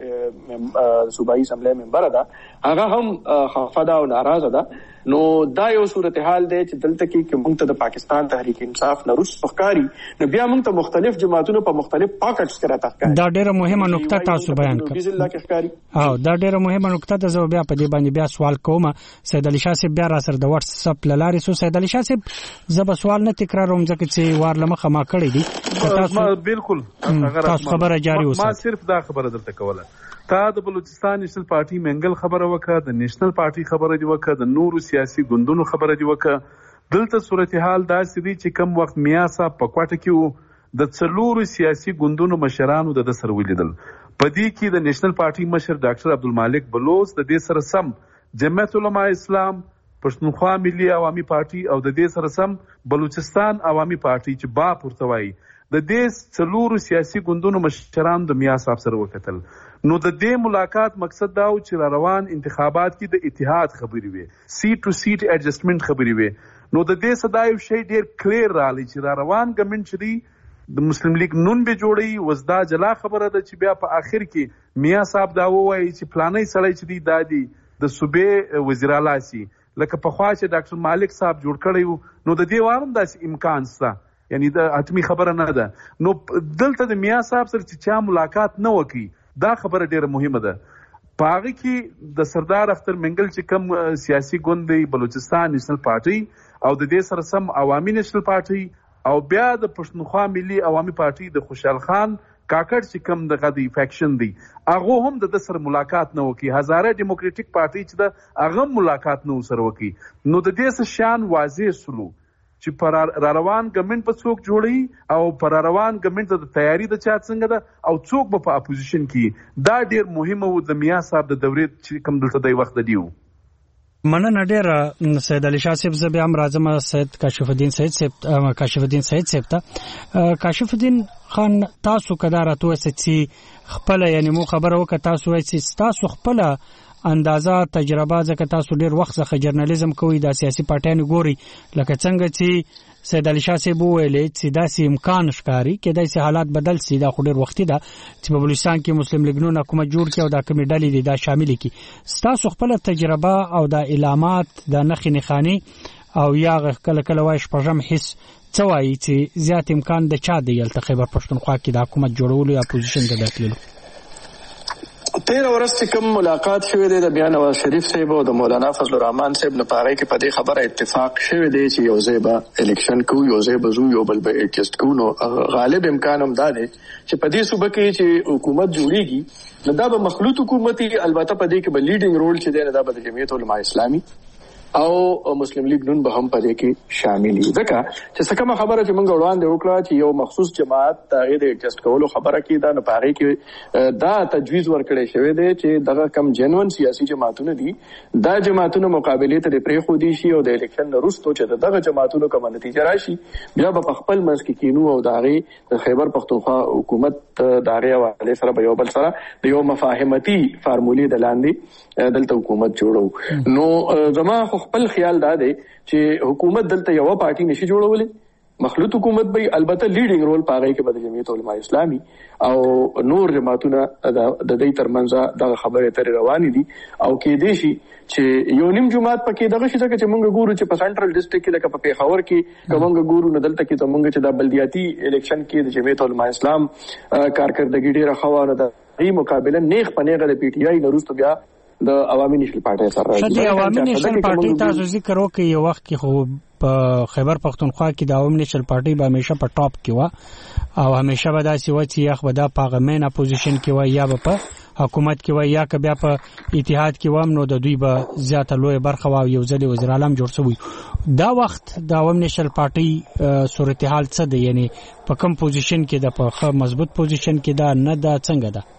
Speaker 3: خواني صوبایي اسمبلی ممبر ده هغه هم خفه او ناراضه ده. نو دا یو صورتحال دی چې دلته کې چې موږ ته د پاکستان تحریک انصاف نه وروسته ښکاري نو بیا موږ ته مختلف جماعتونو په مختلف پاکټس کې راته ښکاري. دا ډېره مهمه نقطه تاسو بیان کړه. او دا ډېره مهمه نقطه ده. زه بیا په دې باندې بیا سوال کوم. سید علي شاه صاحب بیا را سره د واتس اپ لارې سو سید علي شاه صاحب زه به سوال نه تکراروم ځکه چې وار لمخه ما کړی دي.
Speaker 6: تاسو بالکل
Speaker 5: تاسو خبره جاری اوسه.
Speaker 6: ما صرف دا خبره درته کوله. تا د بلوچستان نېشنل پارټي منګل خبره وکړه د نېشنل پارټي خبره دی وکړه د نورو سیاسي ګوندونو خبره دی وکړه. دلته صورتحال داسې دی چې کم وخت میا صاحب په کوټه کې وو د څلورو سیاسي ګوندونو مشرانو د سر ولیدل. په دې کې د نېشنل پارټي مشر ډاکټر عبدالمالک بلوچ د دې سره سم جمعیت علماء اسلام پښتونخوا ملي عوامي پارټي او د دې سره سم بلوچستان عوامي پارټي چې با پورته وایي د دې څلورو سیاسي ګوندونو مشرانو د میا صاحب سره وکتل. نو د دې ملاقات مقصد دا و چې را روان انتخابات کې د اتحاد خبرې وي سیټ ټو سیټ ایڈجسټمنټ خبرې وي. نو د دې صدا یو شی ډیر کلیر رالی چې را روان ګمنټ چې د مسلم لیگ نون به جوړي وزدا جلا خبره ده چې بیا په اخر کې میا صاحب دا وایي چې پلانې سړی چې دی دادی د صوبې وزیر اعلی سي لکه په خوا چې ډاکټر مالک صاحب جوړ کړی نو د دې وارم داسې امکان شته یعنی د حتمی خبره نه ده. نو دلته د میا صاحب سره چې چا ملاقات نه وکي دا خبره ډیره مهمه ده. پاغه کې د سردار اختر منګل چې کم سیاسي ګوند دی بلوچستان نېشنل پارټي او د دې سره سم عوامي نېشنل پارټي او بیا د پښتونخوا ملي عوامي پارټي د خوشحال خان کاکړ چې کم دغه دی فیکشن دی هغه هم د سره ملاقات نه وکي. هزاره ډیموکراټیک پارټي چې د هغه ملاقات نه سره وکي. نو د دې څه شان واضح سلو چې پر را روان ګمنټ په څوک جوړي او پر روان ګمنټ د تیاری د چا څنګه ده او څوک به په اپوزیشن کې دا ډیر مهمه و د میا صاحب د دورې چې کوم دلته د وخت دیو.
Speaker 5: مننه ډیر سید علي شاه صاحب زه بیا هم راځم سید کاشف الدین سید صاحب کاشف الدین سید صاحب ته. کاشف الدین خان تاسو کدا راته چې خپل یعنی مو خبره وکړه تاسو وایي چې تاسو خپل اندازه تجربه ځکه تاسو ډیر وخت څخه جرنالیزم کوي د سیاسي پارټیانو ګوري لکه څنګه چې سید علي شاه صاحب ویلي چې داسې امکان ښکاري کې داسې حالات بدل سي دا خو ډیر وختي ده چې په بلوچستان کې مسلم لیگ نون حکومت جوړ کړي او دا کومې ډلې دي دا شامل کړي. تاسو خپل تجربه او د علامات د نخې نښانې او یا کله کله وایي شپږم حس څه وایي چې زیات امکان د چا دی یلته خیبر پښتونخوا کې د حکومت جوړولو یا اپوزیشن ته داخلو.
Speaker 3: تیر ورځ چې کوم ملاقات شوی دی د بیا نواز شریف صاحب او د مولانا فضل الرحمن صاحب نه پاره کې په دې خبره اتفاق شوی دی چې یو ځای به الیکشن کوو، یو ځای به زو، یو بل به ایڈجسٹ کوو. نو غالب امکان هم دا دی چې په دې صوبه کې چې حکومت جوړیږي نو دا به مخلوط حکومت وي. البته په دې کې به لیډینګ رول چې دی نه دا به د جمعیت علماء اسلامي او مسلم لیگ نون به هم په دې کې شامل دي. ځکه چې څه کومه خبره چې موږ وړاندې وکړه چې یو مخصوص جماعت هغه د ایڈجسٹ کولو خبره کې دا نه پاره کې دا تجویز ورکړی شوی دی چې دغه کم جنون سیاسي جماعتونه دي دا جماعتونه مقابله ته پرې خو دي شي او د الیکشن وروسته چې دغه جماعتونو کومه نتیجه راشي بیا به خپل منځ کې کینو او دغه د خیبر پختونخوا حکومت دغه حواله سره به یو بل سره د یو مفاهمتي فارمولې د لاندې دلته حکومت جوړو. نو زما خپل خیال دا دی چې حکومت دلته یو پارټي نشي جوړولای، مخلوط حکومت به البته لیډینګ رول پاغی کې به د جمعیت علماء اسلامي او نور جماعتونه د دې ترمنځ د خبرې تر روانې دي او کې دي شي چې یو نیم جماعت پکې دغه شي چې موږ ګورو چې په سنټرل ډیسټریکټ کې لکه په پیښور کې کومه ګورو نه دلته کې ته موږ چې د بلدیاتي الیکشن کې د جمعیت علماء اسلام کارکردګي ډیره خوانه ده ای مقابله نیغ پنیغه د پی ټی آی نورستو بیا د عوامي نشل پارټي سره راځي.
Speaker 5: د عوامي نشل پارټي تاسو ذکر وکړئ یو وخت کې خو په خیبر پختونخوا کې د عوامي نشل پارټي به همیشه په ټاپ کې و او همیشه به داسې و چې یخ به دا پارلمان اپوزیشن کې و یا به په حکومت کې و یا که بیا په اتحاد کې و نو د دوی به زیاته لوی برخه و یو ځل وزیر اعظم جوړ شوی. دا وخت د عوامي نشل پارټي صورتحال څه دی؟ یعنی په کوم پوزیشن کې د په مضبوط پوزیشن کې دا نه دا څنګه ده؟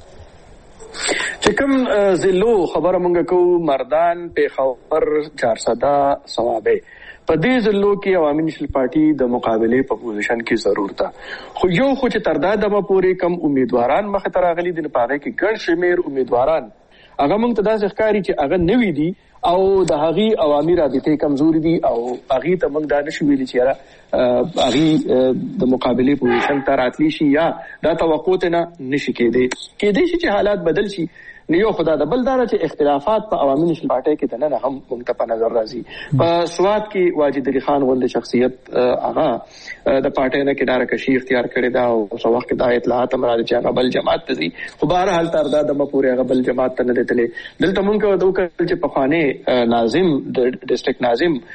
Speaker 3: چې کوم زلو خبره مونږ کوو مردان پیښور چارسده ثوابه په دې زلو کې عوامي نشل پارټي د مقابله په پوزیشن کې ضرور ده. خو یو خو چې تر دا دمه پورې کم امیدواران مخ ته راغلي دي په هغه کې ګڼ شمیر امیدواران هغه مونږ ته داسې ښکاري چې هغه نوي دي او د هغې عوامي رابطې کمزوري دي او هغې ته موږ دا نشو ویلي چې یاره هغې د مقابلې پوزیشن ته راتلی شي یا دا توقع ته نه نشي کېدی کېدی شي چې حالات بدل شي. نو یو خدا د بل داره چې اختلافات په عوامي نشل پارټي کې دنه هم موږ ته په نظر راځي. په سواد کې واجد علي خان غوندې شخصیت هغه د پارټي نه کډاره کشي اختیار کړی دا او څو وخت دا اطلاعات هم راځي چې هغه بل جماعت ته ځي. خو بهر حال تر دا د مپورې هغه بل جماعت ته نه دتلې. دلته موږ کوو چې په خوانه ناظم د ډیسټریکټ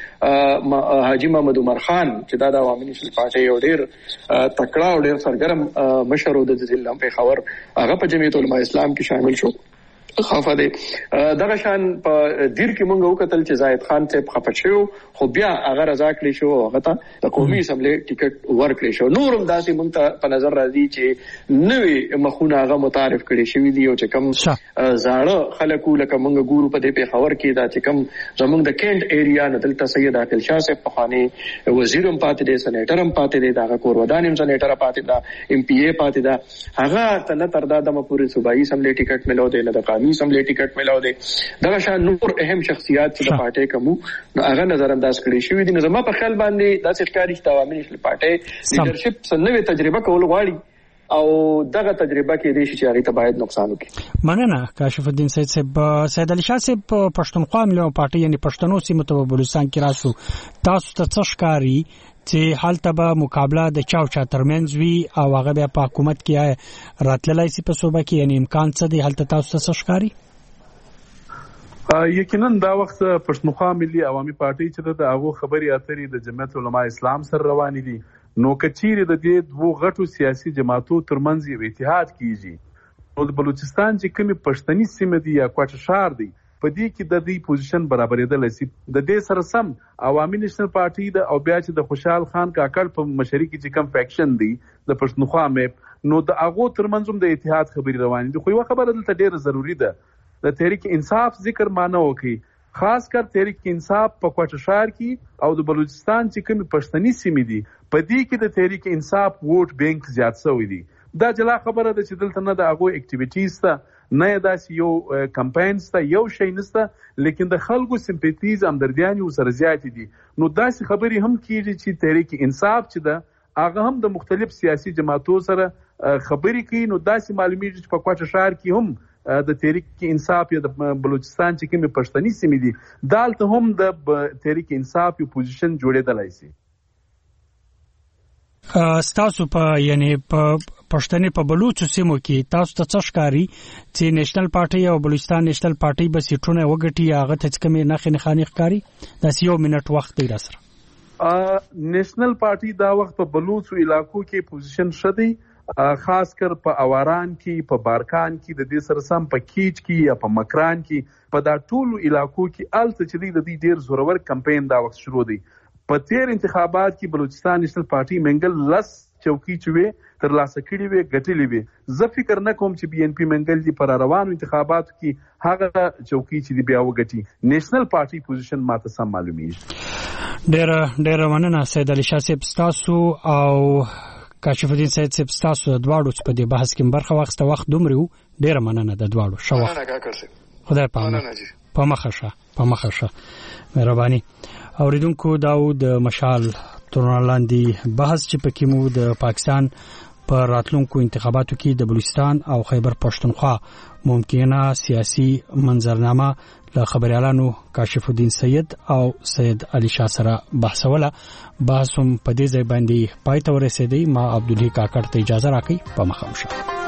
Speaker 3: ناظم حاجی محمد عمر خان چې دا د عوامي نشل پارټي یو ډیر تکړه او ډیر سرګرم مشر د ضلع پیښور هغه په جمعیت علماء اسلام کې شامل شو. خفه دی دغه شان په دیر کې مونږ وکتل چې زاهد خان ته خفه شو خو بیا هغه رضا کړی شو هغه ته د قومي اسمبلی ټیکټ ورکړی شو. نورم داسې مونږ ته په نظر راځي چې نوې مخونه هغه متعارف کړي شوی دي او چې کوم زاړه خلکو لکه مونږ ګورو په دې پیښور کې دا چې کوم زمونږ د کینټ ایریا نه دلته سید عاقل شاه صاحب پخوانی وزیر هم پاتې دی، سېنیټر هم پاتې دی، دغه کورودان هم سېنیټر پاتې ده، ایم پی ای پاتې ده، هغه ته نه تر دا د مپورې صوبایي اسمبلی ټیکټ ملو دی نه د اسمبلی ټیکټ ملاو دی. دغه شان نور اهم شخصیات چې د پارټي کومو هغه نظر انداز کړي شوی دي. نو زما په خیال باندې دا ښکاري چې عوامي نشل پارټي لیډرشپ سنوي تجربه کول غواړي او دغه تجربه کې دي چې هغه ته باید نقصان وکړي.
Speaker 5: مننه کاشف الدین سید صاحب. سید علي شاه صاحب پښتونخوا ملي پارټي یعنی پښتنو سیمه ته بلوچستان کې راسو تاسو ته څه ښکاري چې حالته به مقابله د چاو چا ترمنځ وي او هغه بیا په حکومت کې راتللی سي په صوبه کې یعنی امکان څه دی حالته تاسو ته څه ښکاري؟
Speaker 6: یقینا دا وخت پښتونخوا ملي عوامي پارټي چې د هغه خبري اترې د جمعیت علماء اسلام سره روانې دي نو کچيري د دې دوه غټو سیاسي جماعتو ترمنځ یو اتحاد کیږي نو د بلوچستان چې کومي پښتني سیمه دي یا کوټ شهر دی په دې کې د دې پوزیشن برابرېدل شي. د دې سره سم عوامي نېشنل پارټي د او بیا چې د خوشحال خان کاکړ په مشرۍ کې چې کوم فیکشن دی د پښتونخوا مې نو د هغه ترمنځ د اتحاد خبري روانې دي. خو یو خبره دلته ډیره ضروری ده د تحریک انصاف ذکر مانه وکي خاص کر تحریک انصاف په کوټ شهر کې او د بلوچستان چې کوم پښتني سیمې دي په دې کې د تحریک انصاف ووټ بینک زیات شوی دی. دا جلا خبره ده چې دلته نه د هغه اکټیویټیز ته نه داسې یو کمپاینز ته یو شی نشته لیکن د خلکو سمپاتیز همدردیان سره زیات دي. نو داسې خبرې هم کیږي چې تحریک انصاف چې ده هغه هم د مختلف سیاسي جماعتو سره خبرې کوي. نو داسې معلومیږي چې په کوټ شهر کې هم د تحریک انصاف یا د بلوچستان چې کومې پښتني سیمې دي دالته هم د تحریک انصاف یو پوزیشن جوړېدلی شي.
Speaker 5: ستاسو په یعنی په پښتنې په بلوچ سیمو کې تاسو ته څه ښکاری چې نېشنل پارټي او بلوچستان نېشنل پارټي به سیټونه وګټي هغه ته څه کمې نه خنخاني ښکاری د یو منټ وخت دی را سره
Speaker 6: نېشنل پارټي دا وخت په بلوچ علاقو کې پوزیشن شدي خاص کر په اواران کې په بارکان کې د دې سره سم په کیچ کې یا په مکران کې په دا ټولو علاقو کې الته چې د دې ډیر زورور کمپاین دا وخت شروع دی په تیر انتخابات کې بلوچستان نېشنل پارټي منګل لس چوکي چوي تر لاسه کړي وي ګټلې وي زه فکر نه کوم چې بي ان پی منګل دی پر روانو انتخاباتو کې هغه چوکي چې دی بیا وګټي نېشنل پارټي پوزیشن ماته سم معلومیږي
Speaker 5: ډېر ډېر مننه سید علي شاه صاحب تاسو او کاشف الدین سید صاحب تاسو د دواړو په دې بحث کې برخه واخسته وخت دومره ډېر مننه د دواړو شو وخت خدای پامه په مخه په مخه مهرباني اوریدونکو داود د مشال تورنلاندې بحث چې پکې مو د پاکستان پر راتلونکو انتخاباتو کې د بلوچستان او خیبر پښتونخوا ممکنه سیاسي منظرنامه له خبريالانو کاشف الدین سید او سید علي شاه سره بحثوله بحثم په دې ځای باندې پای ته ورسېدی ما عبدالله کاکړ ته اجازه راکړي په مخه